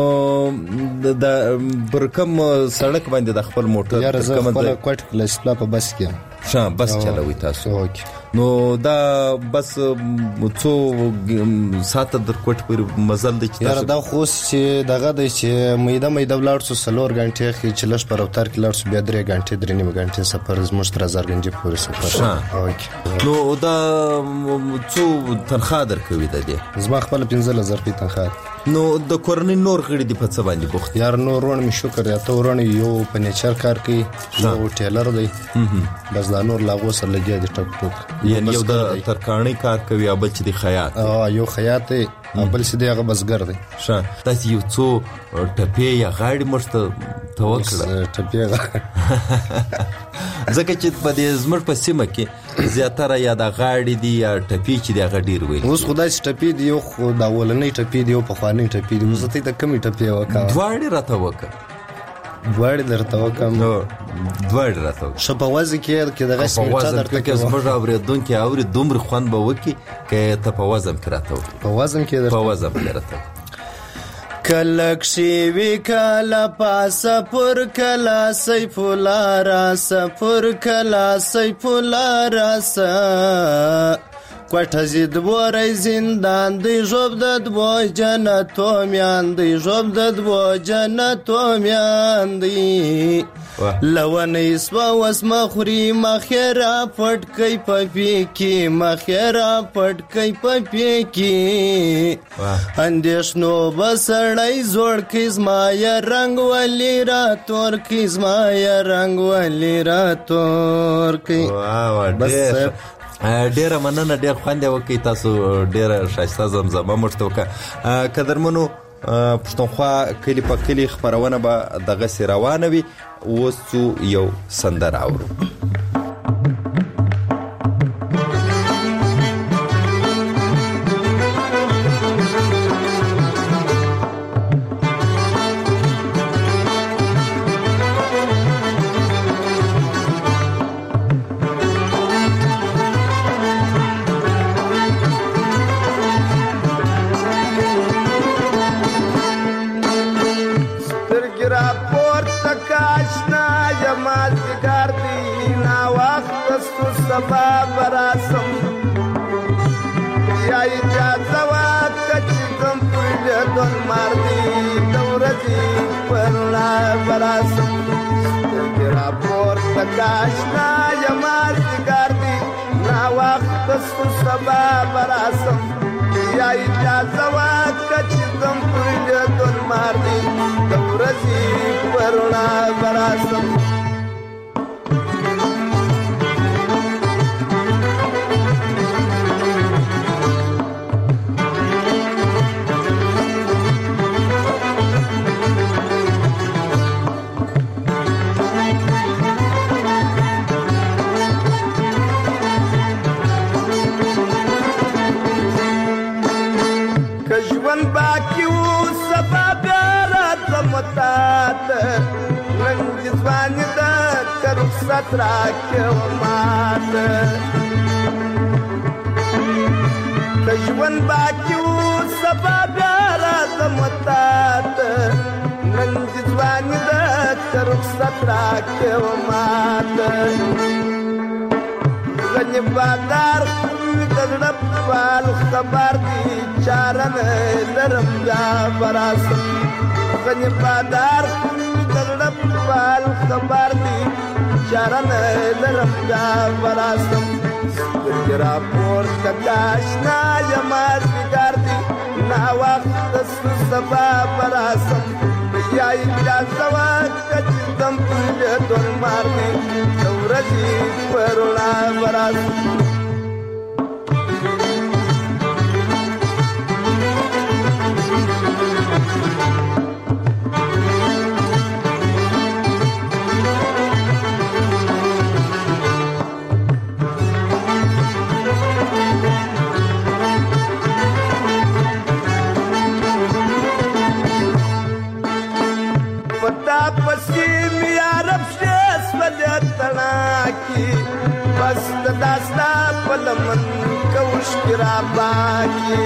د برکم سړک باندې د خپل موټر یاره زه خپل کوټ کلاس په بس کې شه بس چلوي تاسو نو دا بس څو ساعت در کوټ پر مزل د چا یاره دا خو چې دغه د چې میده میده ولر څو سلور غنټه کې چلش پر اوتر کې لړ څو بیا درې غنټه درې نیمه غنټه سفر زموږ تر هزار غنټه پورې سفر. نو دا څو تنخواه درکوي د دې؟ زما خپل پنځه هزار روپۍ تنخواه. نو د کورنۍ نور غړي د پڅ باندې بوخت یار نور ورن می شکر یا ته ورن یو په نیچر کار کوي یو ټیلر دی بس دا نور لاغو سره لګي د ټک ټک یعنی یو د ترکاڼي کار کوي او بل چې د خیاط اه یو خیاط دی بل چې دی هغه بسګر دی. شه تاسو یو څو ټپې یا غاړي مرسته توکل ټپې ځکه چې په دې زمر په سیمه کې زیاتره یا د غاړي دی یا ټپې چې دی هغه ډیر وي. اوس خدای چې ټپې دی یو خو دا ولنې ټپې دی یو په خوانې ټپې دی زه ته کمی ټپې وکړم دواړه راته وکړه دواړه درته وکم نو دواړه راته شپوازي کې کې دغه سمټا درته کې زموږ اوریدون کې اوري دومره خوان به وکي کې ته په وزن کې راته وکړه په وزن کې درته په وزن کې راته کلکشي وی کلا پاس پر کلا سیف لارا سفر کلا سیف لارا کوټه زید بورای زندان دی جوب د بو جنتو میان دی جوب د بو جنتو میان دی لون اسوا وسم خوري مخيرا پټ کای پپی کی مخيرا پټ کای پپی کی اندیشنو بسړای زوړ کیزما یا رنگ ولی را تور کیزما یا رنگ ولی را تور کی بس ډیره مننه ډیر خوند وکي تاسو ډیره شایسته زمزمه مرسته وکړه. قدرمنو پښتونخوا کلی په کلی خبرونه به دغه سیروانه وي اوس یو سندره اورو. یا اجازه واکه چې ځم پر لیدون مار دی د ورځې پرونه به راسم سترګې راپورته که اشنا یم مازدیګر دی ناوخته سو سبا به راسم یا اجازه واکه چې ځم پر لیدون مار دی د ورځې پرونه به راسم باقی و سبب راتم تات رنگ ځواني ده که رخصت راکړې مات که ژوند باقی و سبب راتم تات رنگ ځواني ده که رخصت راکړې مات غني بادار دغړ پال خبر دی چارن لرم بیا براسم غني بادار دغړ پال خبر دی چارن لرم بیا براسم ګرا پور تکاشنا یمازګر دی نا وخت سبا براسم یا اجازه واکه چې دم په دون مارني ورځي پرونه براسم داستا پلمن کوش کرا باکی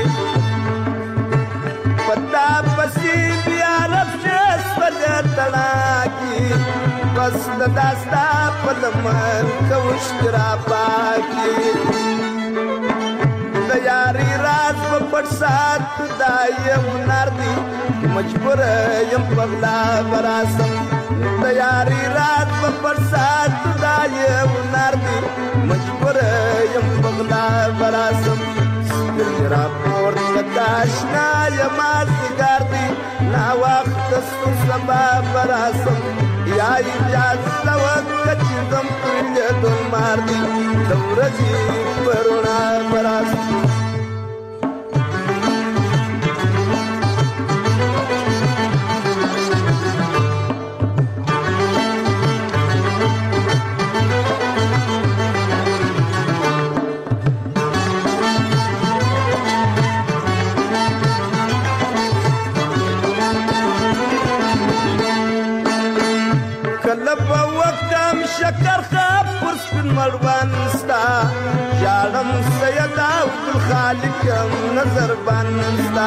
پتا پسی بیا رفشس پلتنا کی بس داستا پلمن کوش کرا باکی دیاری راز پپٹ ساتھ دایم ناردی مجبور یم پغلا براسم دیاری رات پپٹ ساتھ دایم ناردی مجبور یم پغلا براسم سترګې پورته کاشنا یم مازدیګر دی ناوخته سو سبا براسم یا اجازه وکړه چې ځم پر لیدون مار دی د ورځې پرونه براسم شکر خاب پر سپین مروان ستا یارم سید عبدالخالق نظر بان ستا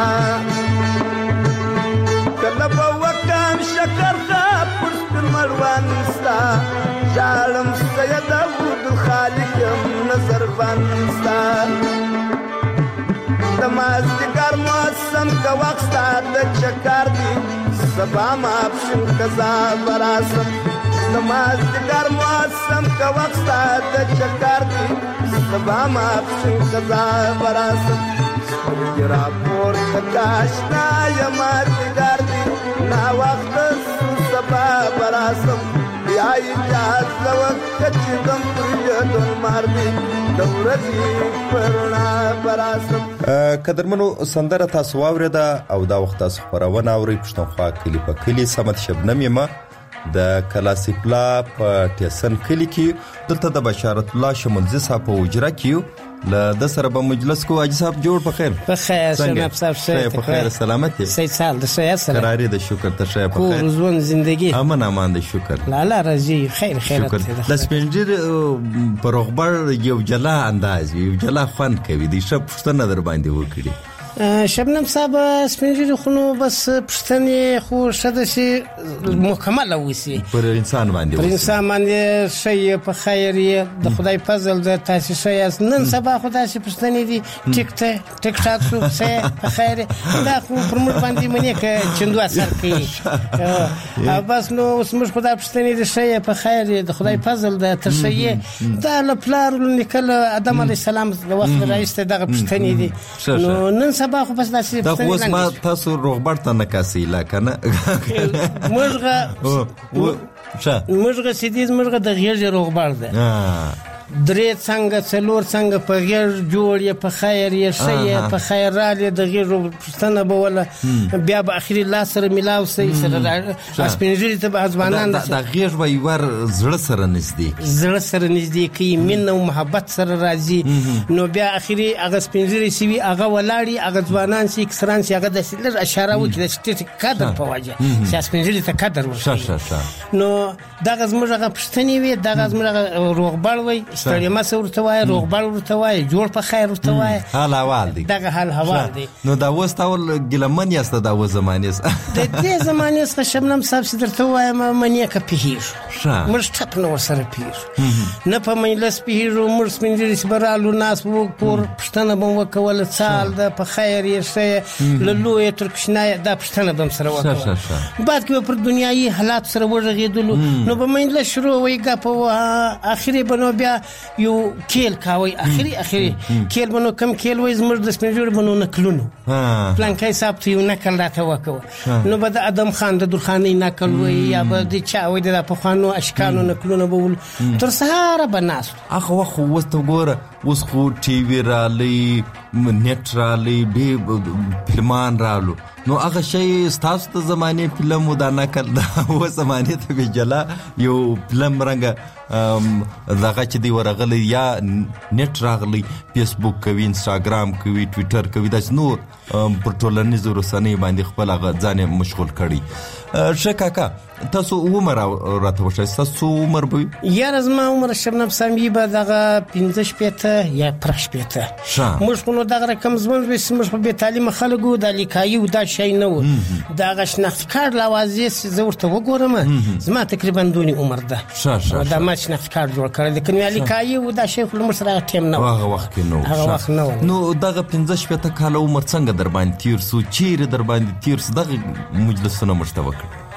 کلب وکم شکر خاب پر سپین مروان ستا یارم سید عبدالخالق نظر بان ستا دمازدیگر موسم کا وقت ستا د چکر دی سبا مابشن کزا براسم نمازدیگر موسم کا وقت ستا د چکر دی سبا مابشن کزا براسم سترګې راپورته کاشنا یمازدیگر دی نا وخت سبا براسم یا اجازه وکړه چې ځم پر لیدون مار دی د ورځې پرونه براسم. قدرمنو سندره تاسو واورېده او دا وخت تاسو خپرونه اورئ پښتونخوا کلي په کلي صمد شبنم یم د کلاسیپلا په ټیسن کلي کې دلته د بشارت الله شمولزي صاحب په اجرا کې له د سره په مجلس کو اجي صاحب جوړ په خیر په خیر شناب صاحب شه په خیر سلامت سید سال د شه سره قراری د شکر ته شه په خیر روزون زندگی امن امان د شکر لا لا رضی خیر خیر د سپنجر په رغبر یو جلا انداز یو جلا فن کوي د شپ پښتنه در باندې وکړي شبنم صاحب سپینځري خو نو بس پښتنې خو شته شي مکمل اوسي پر انسان باندې پر انسان باندې شي په خیر یې د خدای فضل د تاسو شي نن سبا خو تاسو پښتنې دي ټیک ته ټیک ټاک سو څه په خیر دا خو پر موږ باندې منی ک چندو اثر کوي بس نو اوس موږ خدای پښتنې دي شي په خیر د خدای فضل د تشي دا لپلار نکله ادم علی السلام د وخت راځي دغه پښتنې دي نو نن سبا خو بس داسې دا خو ما تاسو روغبړ ته نکاسي لا کنه مرغه مرغه سیدیز مرغه د غیږ روغبړ ده درې څنګه څلور څنګه په غیر جوړ یې په خیر یې شي په خیر را لې د غیر پښتنه به ولا بیا به اخري لا سره ملاو سي سره اسپنجري ته به ځوانان د غیر به ور زړه سره نږدې زړه سره نږدې کی مين او محبت سره راځي نو بیا اخري هغه اسپنجري سی هغه ولاړی هغه ځوانان سي کسران سي هغه د سلر اشاره وکړي چې قدر په واجه چې اسپنجري ته قدر ورشي نو دغه زموږ هغه پښتني وي دغه زموږ روغبړ وي ستړي ما ورته وای روغبړ ورته وای جوړ په خیر ورته وای حال حوال دی دغه حال حوال دی نو دا وستاول ګلمن یاست دا و زمانه د دې زمانه څخه شبنم صاحب چې درته وایم منی کا پیهیر مرش ټپ نو سره پیر نه په مجلس پیهیرو مرس منځري سبرالو ناس وو پور پښتنه بم وکول څال د په خیر یې شي لولو ترکشنای دا پښتنه بم سره وکول بعد کې پر دنیايي حالات سره ورغېدلو نو په مجلس شروع ویګه په اخري بنو بیا یو کېل کاوي اخري اخري کېل بنو کم کېل وای زمر د سپنجور بنو نکلونو پلان کای صاحب ته یو نکل راته وکړو نو بد ادم خان د درخاني نکل وای یا بد چا وای د په خوانو اشکانو نکلونو بول تر سهار بناس اخو خو وست ګوره اوس خو ټي وي رالي نت رالي به فلمان رالو نو هغه شی ستاسو ته زمانه فلم ودا نکل دا و زمانه ته بجلا یو فلم رنګ دغه چې دی ورغلی یا نت راغلی فیسبوک کوي انستګرام کوي ټوئیټر کوي دا نو پر ټولنیزو رسنۍ باندې خپل هغه ځان مشغول کړي شکاکا تاسو عمر راته وشئ تاسو عمر به یا رزما عمر شبنم سامي به دغه پنځه شپته یا پرش پته موږ خو نو دغه رقم زموږ به موږ په تعلیم خلکو د لیکایو دا شي نه و دغه شناخت کارت لوازې زورته وګورم زما تقریبا دونی عمر ده دا ما شناخت کارت جوړ کړل د کنه لیکایو دا شي خو موږ سره ټیم نه هغه وخت کې نو هغه وخت نو نو دغه پنځه شپته کال عمر څنګه در باندې تیر سو چیرې در باندې تیر سو دغه مجلسونه مشتوک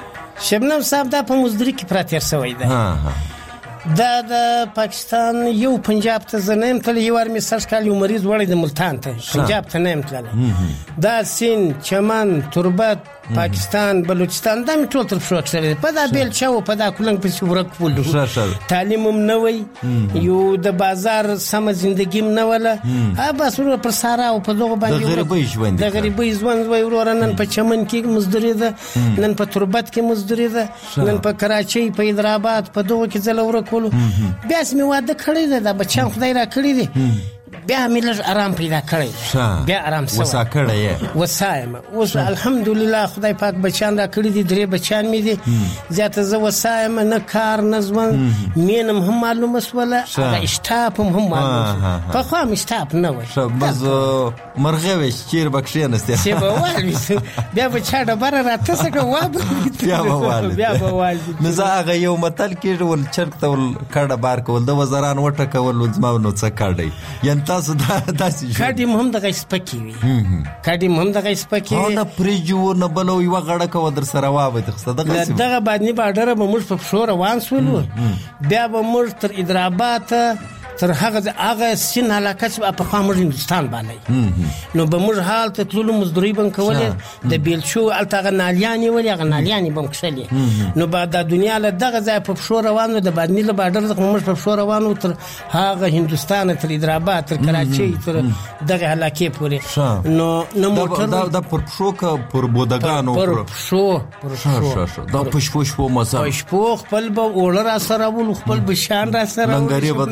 شبنم صاحب دا په مزدوري کې پراتیر سوی ده ها ها دا د پاکستان یو پنجاب ته زنیم تل یو ور میساج کال یو مریض وړي د ملتان ته پنجاب ته نیم تل دا سین چمن تربت پاکستان بلوچستان دا ټول تر شو اکثر په دا بیل چاو په دا کولنګ په صورت کولو تعلیم هم نه وي یو د بازار سم ژوندګیم نه ولا ا بس ور پر سارا او په دغه باندې د غریبۍ ژوند د غریبۍ ژوند وای ورور نن په چمن کې مزدوري ده نن په تربت کې مزدوري ده نن په کراچۍ په حیدرآباد په دغه کې زلور کولو بیا سمې واده کړی ده د بچان خدای را کړی دي بیا مې لږ آرام پیدا کړی بیا آرام سو وسا کړی وسایم اوس الحمدلله خدای پاک بچان را کړی دي درې بچان مې دي زیاته زه وسایم نه کار نه ځوان مینم هم معلومه سوله هغه اشتاپ هم معلومه په خوا مې اشتاپ نه وای بس مرغه وش چیر بکشي نسته سی به والي بیا به چا ډبره راته څنګه واب بیا به والي بیا به والي نو زه هغه یو متل کې ول چرک ته ول کډه بار کول د وزران وټه کول زما نو څه کړی ین تاسو دا داسې کډی هم د سپکی وي کډی هم د سپکی وي نه پریجو نه بلو یو غړه کو در سره وابه تخصه دغه دغه باندې باډر به موږ په شور روان سولو بیا به موږ تر حیدرآباد تر هغه هغه سین علاقه چې په خامر هندستان باندې نو به موږ حال ته تلو مزدوري بن کولې د بیلچو الته غنالیانی ولې غنالیانی بم کښلې نو بعد د دنیا له دغه ځای په شور روانو د باندې له باډر د موږ په شور روانو تر هغه هندستان تر حیدرآباد تر کراچۍ تر دغه علاقه پورې نو نو موټر دا پر شو کا پر بودګانو پر شو پر شو دا پښ پښ په مزه پښ په خپل به اور را سره ول خپل بشان را سره لنګری بدر سره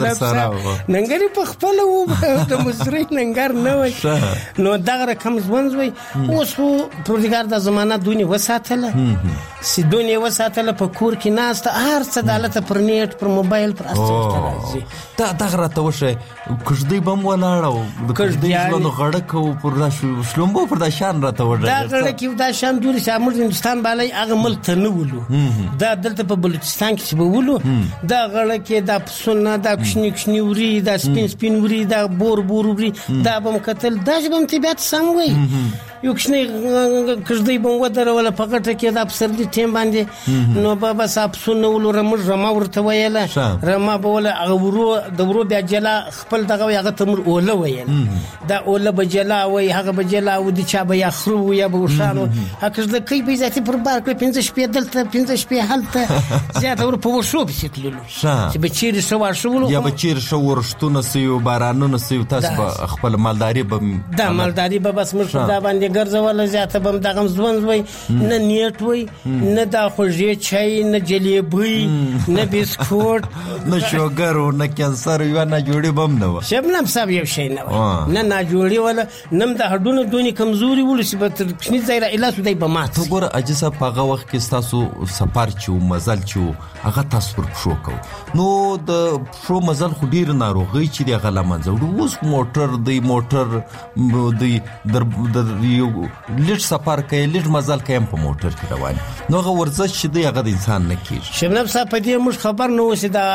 ننګر په خپل وو د مصری ننګر نه وای نو دغه رقم ځوند وای اوس پروردګار د زمانہ دونی وساتله سي دونی وساتله په کور کې ناسته هر څه دالته پر نیټ پر موبایل پر اساس راځي دا دغه راته وشه کښدی بم ولاړو د کښدی ژوند غړکو پر راشو شلمبو پر د شان راته وړه دا غړکی دا شان جوړ شي امر هندستان بالای هغه ملک ته نه ولو دا دلته په بلوچستان کې به ولو دا غړکی دا پسونه دا کښنی کښنی وري دا سپین سپین وري دا بور بور وري دا بم قتل دا بم طبيعت سم وي یو کښنی کښدی بم ودر ولا پکټه کې دا پر دې ټیم باندې نو بابا صاحب سونه ولو رمر رما ورته ویله رما به ولا ورو د ورو بیا جلا خپل دغه هغه تمر اوله ویل دا اوله بجلا وي هغه بجلا و دي چا به یا خرو یا به وشانو هغه د کی په ذاتي پر بار کې پنځه شپې دلته پنځه شپې هلته زیاته ور په وشو به ستللو چې به چیرې شو شو یا به چیرې شو ورشتونه سيو بارانونه سيو تاسو خپل مالداري به دا مالداري به بس مر دا باندې ګرځول زیاته بم دغه ځوند وي نه نیټ وي نه دا خوږی چای نه جلیبي نه بسکوټ نه شوګر نه کانسر یو نه جوړي بم نه شبنم صاحب یو شي نه نه نه جوړي ولا نم د هډونو دونی کمزوري ولسی به تر کښنی ځای را الاس دی به مات تو ګور اجازه پاغه وخت کې تاسو سفر چو مزل چو هغه تاسو پر شو کو نو د شو مزل خو ډیر ناروغي چې دی غلا منځو اوس موټر دی موټر دی د یو لږ سفر کوي لږ مزل کوي په موټر کې روان نو هغه ورزش چې دی هغه د انسان نه کیږي شبنم صاحب په دې موږ خبر نه وسی دا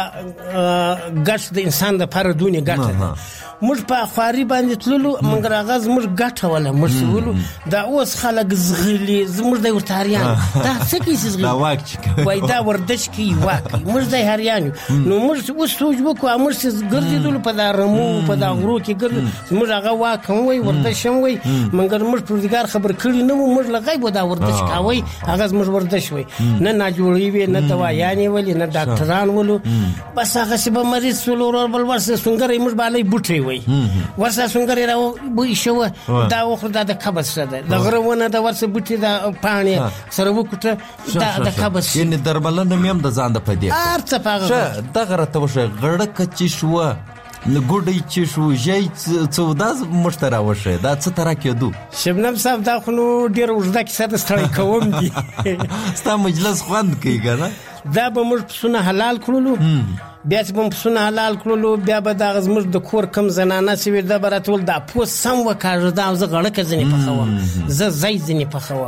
ګټ د انسان د پر دونی ګټه موږ په خواري باندې تللو موږ راغز موږ ګټه ولا موږ سولو دا اوس خلک زغلي زموږ د ورتاریان دا څه کیسه زغلي دا واک وای دا وردش کی واک موږ د هریان نو موږ اوس سوچ وکړو موږ ګرځیدل په دا رمو په دا غرو کې ګرځ موږ هغه واک هم وای وردش هم وای موږ موږ پروردګار خبر کړی نو موږ لغای بو دا وردش کاوي هغه موږ وردش وای نه نه جوړی وي نه دوايانې ولې نه ډاکټران ولو بس هغه چې به مریض سولور بل ورسه څنګه موږ بالای بوټي وای ورسه څنګه راو بو شو دا وخت د قبض سره د غرونه د ورسه بوټي د پانی سره وکټه دا د قبض یعنی درملنه مې هم د ځان د پدې ارڅ پاغه دغه راته وشه غړک چې شو ګوډی چې شو جې څوداز مشترا وشه دا څه تر کېدو شبنم صاحب دا خو ډیر وژدا کې ساده ستړی کوم دي ستا مجلس خوند کوي کنه دا به موږ پسونه حلال کړلو بیا چې به پسونه حلال کړلو بیا به دا زموږ د کور کم زنانه چې دا براتول دا پوس سم وکړه دا زه غړکه ځنې پخوم زه زای ځنې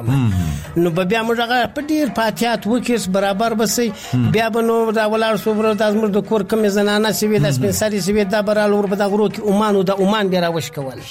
پخوم نو به بیا موږ هغه په ډیر پاتیات وکړ برابر بسې بیا به نو دا ولاړ شو بر دا زموږ د کور کم زنانه چې د سپنسري چې دا برال ور په دا غرو کې اومان او د اومان بیا راوښ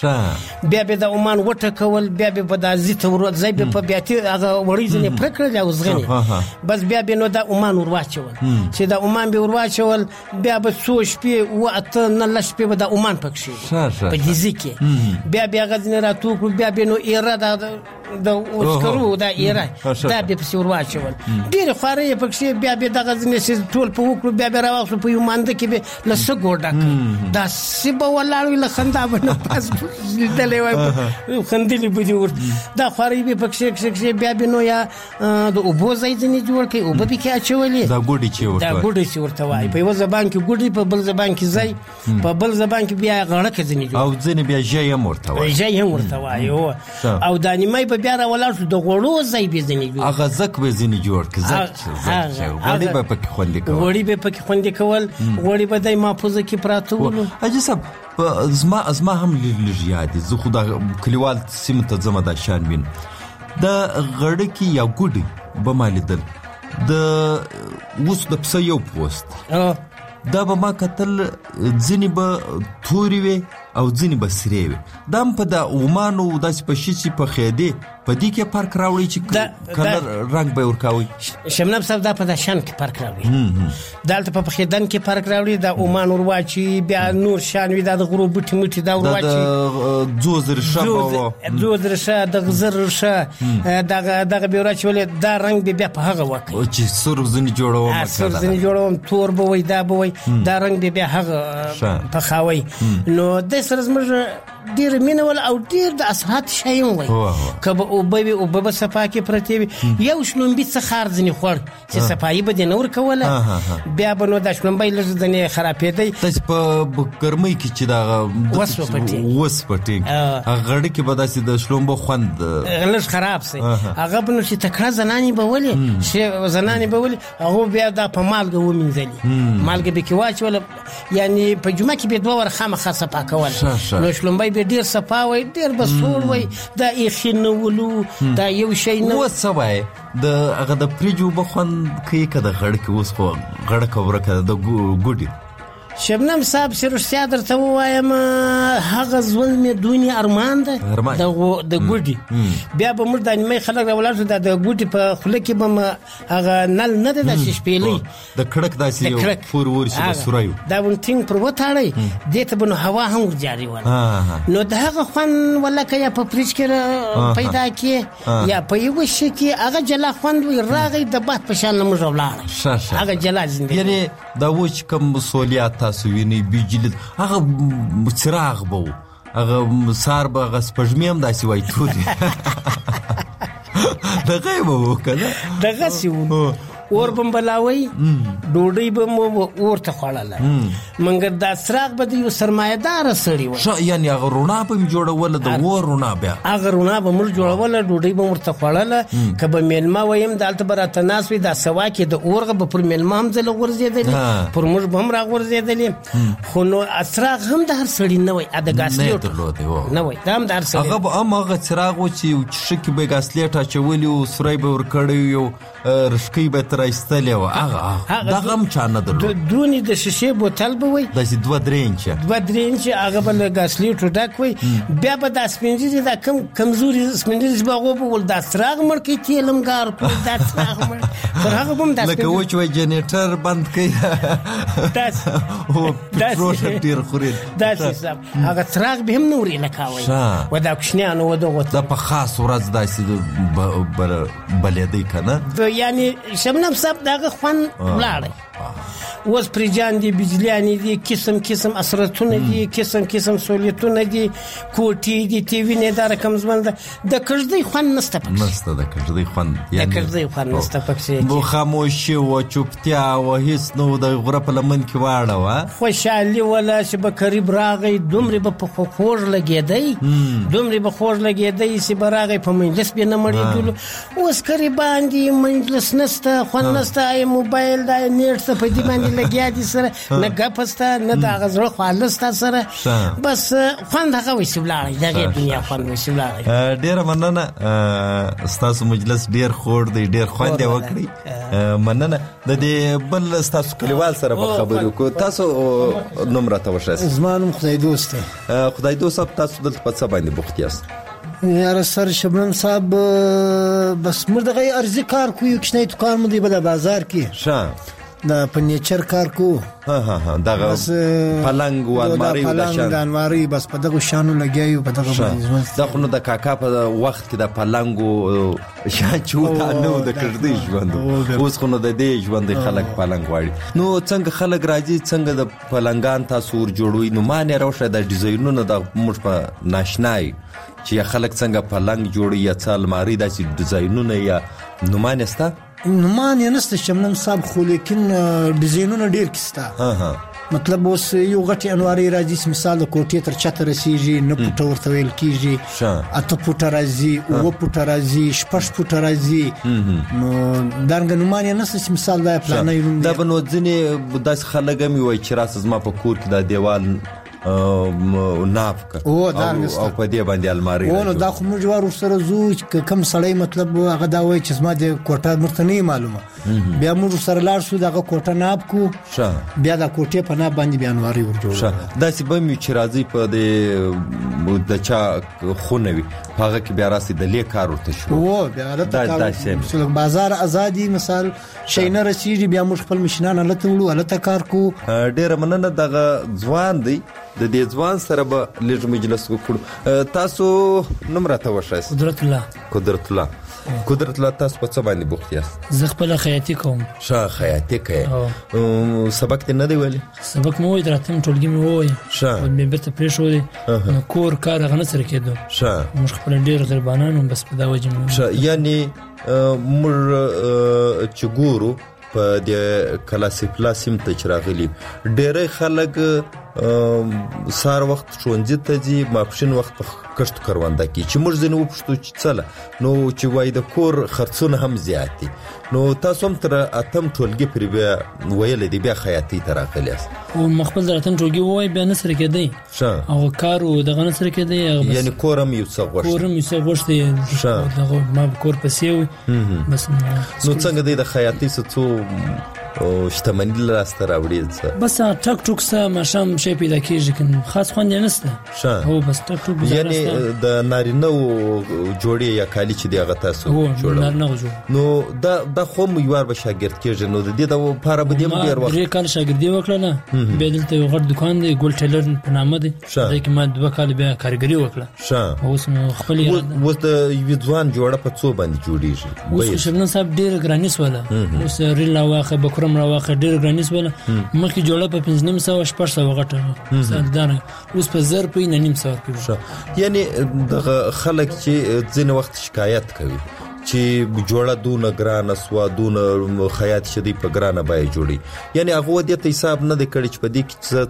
کول بیا به د اومان وټه کول بیا به په دا زیته ور ځای به په بیا ته هغه وړي ځنې پرکړل او زغنی بس بیا به نو دا اومان ور واچول چې دا اومان به ور واچول بیا به څو شپې و اته نه لږ شپې به د عمان پکښې په دیزي کې بیا بیا غځنې راتو کړو بیا به نو ایره د د اوسکرو دا ایره دا به په سور واچول ډېر خوارې پکښې بیا به د غځنې ټول په وکړو بیا به راوښو په یو مانده کې به لسه ګوډه دا سبا ولاړ له خندا باندې پاس دلې وای خندلې بده ور دا خوارې به پکښې پکښې بیا به نو یا د اوبو ځای ځنې جوړ کړي او به کې اچولې دا ګوډي چې ورته دا ګوډي چې ورته وای په یو زبان کې ګوډي په بل زبان کې ځای په بل زبان کې بیا غړکه ځنې جوړ او ځنې بیا ژای هم ورته وای ژای هم ورته وای او د نیمای په بیا را ولاړ شو د غوړو ځای به ځنې جوړ هغه زک به ځنې جوړ کړي زک غوړي به پکې خوندې کول غوړي به پکې خوندې کول غوړي به د محفوظه کې پراته ول اجي صاحب زما ازما هم لږ یاد زه خو د کلیوال سیمه ته زما د شان وین د غړکی یا ګوډي به مالیدل د اوس د پسه یو پوسټ دا به ما کتل ځنې به توري وي او ځنې به سرې وي دا هم په د اومانو داسې په شي چې په خیدې په دې کې فرق راوړي چې کلر رنګ به ورکاوي شمنم صاحب دا په د شان کې فرق راوړي دلته په خیدن کې فرق راوړي د اومان ورواچي بیا نور شان وي د غرو بوټي مټي دا ورواچي زوز رشه زوز رشه د غزر رشه دغه دغه به ورواچول دا رنګ به بیا په هغه وکړي چې سر ځنې جوړوم سر ځنې جوړوم تور به وي دا به وي دا رنګ به بیا هغه په خاوي نو د سر زموږ ډیر مینول او ډیر د اصحات شایم وای کبه او به او به صفا کې پرتی یو شلومبي څه خار ځنی خور چې صفایي به د نور کوله بیا به نو د شلومبي لږ ځنی خرابېدی تاسو په ګرمۍ کې چې دا وسو پټي وس پټي هغه کې به داسې د شلومبو خوند لږ خراب سي هغه به نو چې تکړه زنانی به ولي شی زنانی به ولي هغه بیا د په مالګه ومنځلي مالګه به کې واچول یعنی په جمعه کې به دوه ور خامخا صفا کول نو شلومبي به ډیر صفا وای ډیر بسور وای دا یخینولو دا یو شی نه وسوي د هغه د پریجو بخون کې کده غړ کې اوس خو غړ کورکه د ګوډي شبنم صاحب سرشتیا درته وایم هغه ژوند مې دونی ارمان ده د د ګوډي بیا به موږ د نیمه خلک راولل د ګوډي په خله کې به هغه نل نه ده د شپېلې د کړک داسې پور ورسې بسورایو دا ونټینګ پر وټاړي دته بنو هوا هم ورجاري ول نو د هغه خون ولکه یا په پریچ کې پیدا کې یا په یو شي کې هغه جلا خوند وي راغی د باد په شان موږ ولاړ هغه جلا زندګي یعنی دا وچ کم مسولیت تاسو ویني بجلی هغه چراغ بو هغه سار به غسپجمی هم داسې وای ټول دغه به وکړه دغه سیو اور بم بلاوي ډوډۍ بم اور ته خړاله منګر دا سراغ به یو سرمایدار سړی و ش یعنی هغه رونا په جوړول د اور رونا بیا هغه رونا به مر جوړول ډوډۍ به ورته خړاله کبه میلما ویم دالته برات ناس وي دا سوا کې د اورغه به پر میلما هم ځل ورزيدل پر مر به هم را ورزيدل خو نو اسراغ هم د هر سړی نه وي د ګاسلیټ نه وي دا هم د هر سړی هغه به هغه چراغ و چې شکی به ګاسلیټ اچولي او سورای به ور کړی یو رشکی به ترایستلی و هغه دا غم چا نه درلود دونی د شیشې بوتل به وي داسې دوه درې انچه دوه درې انچه هغه به له ګاسلیټو ډک وي بیا به دا سپینځري دا کم کمزوري سپینځري چې به هغه به ول دا څراغ مړ کړي تیلمګار کړي دا څراغ مړ پر هغه به هم دا لکه وچ وای جنریټر بند کړي داسې او پټرول ډېر خوري داسې هغه څراغ به هم نور لکاوي و دا کوشنیانو و دغه دا په خاص ورځ داسې بلېدی کنه یعنی شبنم صاحب داغه خوان ولاړ اوس پرجان دي بجلیانی دي قسم قسم اثرتونه دي قسم قسم سہولتونه دي کوټي دي ټي وی نه دا رقم زمند د کړدی خوان نسته پکې نسته د کړدی خوان یعنی د کړدی خوان نسته پکې بو خاموشي او چوپتیا او هیڅ نو د غره په لمن کې واړه وا خوشالي ولا چې به قریب راغی دومره به په خوږ لګیدای دومره به خوږ لګیدای چې براغه په مجلس به نه مړی دل اوس قریبان دي مجلس نسته خوان نسته ای موبایل دا نیټ ته په دې باندې لګیا دي سره نه غپستا نه دا غزړه خالصتا سره بس خوند هغه وسیبلاړي دغه دنیا خوند وسیبلاړي ډیر مننه ستاسو مجلس ډیر خور دی ډیر خوند وکړي مننه د دې بل ستاسو کلیوال سره په خبرو کو تاسو نمبر ته وشه زمانم خدای دوست خدای دوست تاسو دلته په څه باندې بوخت یاست یاره سر شبنم صاحب بس مردغه ارزی کار کوي کښنه دکان مو دی بل بازار کې شه دا فرنیچر کار کو ها ها ها دغه پلنګ او الماری او د شان د الماری بس په دغه شانو لګیایو په دغه باندې دا خو نو د کاکا په وخت کې د پلنګ او شان چوتا نو د کړدی ژوند اوس خو نو د دې ژوند خلک پلنګ واړي نو څنګه خلک راځي څنګه د پلنګان تاسو ور جوړوي نو معنی راوشه د ډیزاینونو د موږ په ناشنای چې خلک څنګه پلنګ جوړي یا څه الماری داسې ډیزاینونه یا نمانه ستا نمانه نسته شمنم صاحب خو لیکن ډیزاینونه ډیر کیستا ها ها مطلب اوس یو غټي انواري راځي مثال د کوټې تر چتر رسیږي نه پټ ورته ویل کیږي اته پټ راځي او پټ راځي شپږ پټ راځي نو دانګ نمانه نسته مثال دا پلان دا بنو ځنی داس خلګم وي چې راس زما په کور کې د دیوال ناف او دا او په دې باندې الماری او نو دا خو موږ ور سره زو کم سړی مطلب هغه دا وای چې زما د کوټه مرته نه معلومه بیا موږ سره لاړ شو دغه کوټه ناب کو بیا دا کوټه په ناب باندې بیانواري ور جوړ دا چې به می چې راځي په دې د چا خونوي هغه کې بیا راسي د لیک کار ورته شو او بیا راته بازار ازادي مثال شینه رسیږي بیا موږ خپل مشنان لته وړو الته کار کو ډیر مننه دغه ځوان دی د دې ځوان سره به لږ مجلس وکړو تاسو نمبر ته وشه قدرت الله قدرت الله قدرت الله تاسو په څه باندې بوخت یاست؟ زه خپل خیاطي کوم. ښه خیاطي کوي. سبق ته نه دی ویلي؟ سبق مو وای دراتم ټولګي مو وای. ښه. مې به ته پرې شو دي. نو کور کار غنه سره کېدو. ښه. موږ خپل ډیر غریبانانو بس په دا وجه مو. ښه یعنی موږ چې ګورو په د کلاسیک لاسیم ته چراغلی ډېر خلک سار وخت ښوونځي ته ځي ماپښین وخت په کښت کروانده کې چې موږ ځینې وپوښتو چې څله نو چې وای د کور خرڅونه هم زیات دي نو تاسو هم تر اتم ټولګي پرې بیا ویل دي بیا خیاطي ته راغلی یاست او مخبل در اتم ټولګي وای بیا نه سره کېدی او کار او دغه نه سره کېدی یعنی کور هم یو څه غوښتي کور هم یو څه غوښتي دغه ما کور پسې وي بس نو څنګه دی د خیاطي څه او شتمنی لاسته راوړي بس ټک ټوک سه ماشام شي پیدا کیږي کن خاص خوند نه نسته او بس ټک ټوک یعنی د نارینه جوړي یا کالی چې دی هغه تاسو جوړ نو دا د خو یوار به شاګرد کېږي نو د دې د لپاره به دیم ډیر وخت درې کال شاګردي وکړه نه به دلته یو غټ دکان دی ګول ټیلر په نامه دی دا کې ما دوه کال بیا کارګری وکړه ښه اوس خپل اوس د یو ځوان جوړه په څو باندې جوړیږي اوس شبنم صاحب ډیر ګرانیس ولا اوس ریل واخه بکر کوم راوخه ډیر ګرانیس ولا مخکې جوړه په پنځه نیم سو شپږ سو غټه سردار اوس په زر په نیم سو کې یعنی د خلک چې ځین وخت شکایت کوي چې جوړه دونه ګران اسوا دونه خیاط شدي په ګرانه بای جوړي یعنی هغه د ته حساب نه د کړي چې په دې کې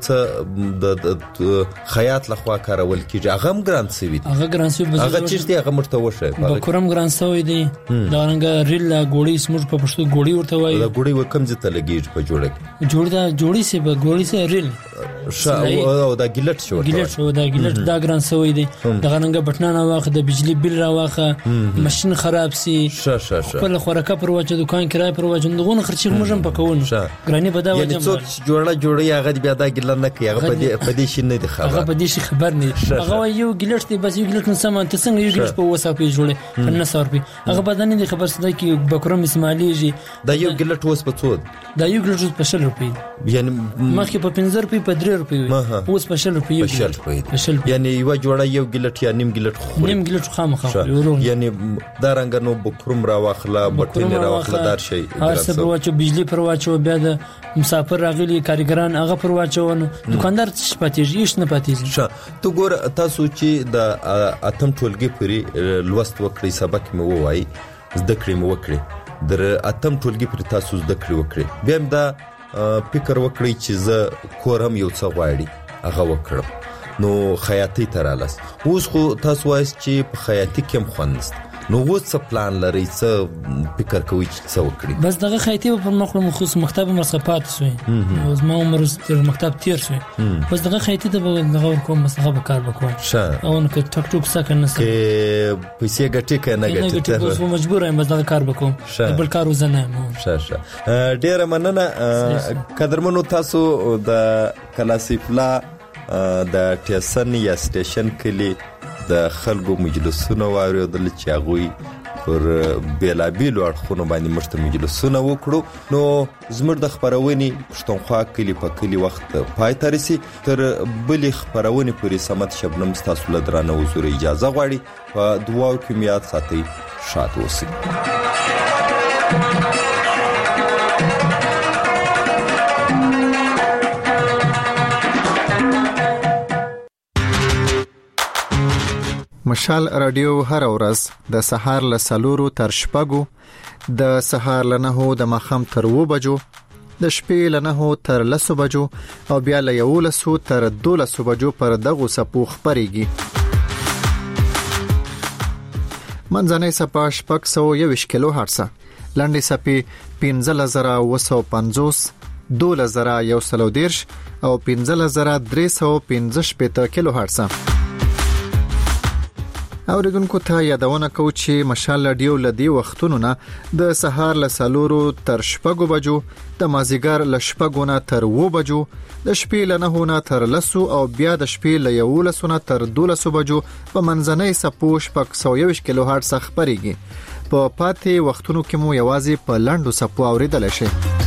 څه د خیاط لخوا کارول کیږي هغه هم ګران سوي هغه ګران سوي هغه چې دی هغه مرته وشه په کورم ګران سوي دی دا رنګ ریل ګوړی سمور په پښتو ګوړی ورته وایي دا ګوړی وکم ځته لګیږي په جوړه کې جوړ دا جوړی سي په ګوړی سي ریل او دا ګلټ شو ګلټ شو دا ګلټ دا ګران سوي دی دا رنګ بټنانه واخه د بجلی بل راواخه ماشين خراب سي شه شه شه خپل خوراکه پر واچ دکان کرای پر واچ دغه خرچې موږ هم پکون ګرانی په دا وجه یعنی څوک جوړه جوړي هغه بیا دا ګل نه کوي هغه په دې په دې شي نه دی خبر هغه په دې شي خبر نه هغه یو ګلټ دی بس یو ګلټ نه سامان ته څنګه یو ګلټ په وسه په جوړه په نصر په هغه بدن دي خبر ستای کی بکرم اسماعیلی دا یو ګلټ وس په څو دا یو ګلټ په شل روپی یعنی مخکې په پنځه روپی په درې روپی اوس په شل روپی په شل یعنی یو جوړه یو ګلټ یا نیم ګلټ خو نیم ګلټ خامخا یعنی دا رنګ نو بکرم را واخله بټینه را واخله دار شي هر څه پر واچو بجلی پر واچو بیا د مسافر راغلي کارګران هغه پر واچو دکاندار څه پاتېږي هیڅ نه پاتېږي ښه تو ګور تاسو چې د اتم ټولګي پرې لوست وکړي سبق مې ووایي زده کړې مې وکړي در اتم ټولګي پرې تاسو زده کړې وکړي بیا دا فکر وکړي چې زه کورم یو څه غواړي هغه وکړم نو خیاطي ترالاس اوس خو تاسو وایي چې په خیاطي کې خوند نشته نو وڅ پلان لري څه فکر کوي څه وکړي بس دغه خیاطي په مخلو مخصوص مکتب مرصفات سوی اوس ما عمر تر مکتب تیر شوی بس دغه خیاطي ته دغه کوم مسخه به کار وکوم او نو که ټک ټک سکه نه سکه پیسې ګټي کنه ګټي اوس مجبور یم بس دغه کار وکوم بل کار وزنه ښه ښه ډیر مننه قدرمنو تاسو د کلاسیفلا د ټیسن یا سټیشن کلی د خلکو مجلسونه واوریدل چې هغه پر بیلابیلو اړخونو باندې مشته مجلسونه وکړو نو زموږ د خبرونې پښتونخوا کلی په کلی وخت پای ته رسي تر بلې خبرونې پورې سمت شبنم ستاسو له درانه حضور اجازه غواړي په دعاو کې مې یاد ساتئ شاد اوسئ مشال رادیو هر ورځ د سهار له سلورو تر شپږو د سهار له نهو د ماښام تر اوو بجو د شپې له نهو تر لسو بجو او بیا له یولسو تر دولسو بجو پر دغو څپو خپرېږي منځنۍ څپه شپږ سوه یوویشت کیلو هرټزه لنډې څپې پنځلس زره اووه سوه پنځوس دولس زره یو سل او دېرش او پنځلس زره درې سوه پنځه شپېته کیلو هرټزه اوریدونکو ته یادونه کوم چې مشال رادیو لدی وختونو نه د سهار له سلورو تر شپږو بجو د مازیګر له شپږو نه تر اوو بجو د شپې له نهو نه تر لسو او بیا د شپې له یولسو نه تر دولسو بجو په منځنۍ څپو شپږ سوه یوویشت کیلو هرټز خپرېږي په پاتې وختونو کې مو یوازې په لنډو څپو اوریدل شي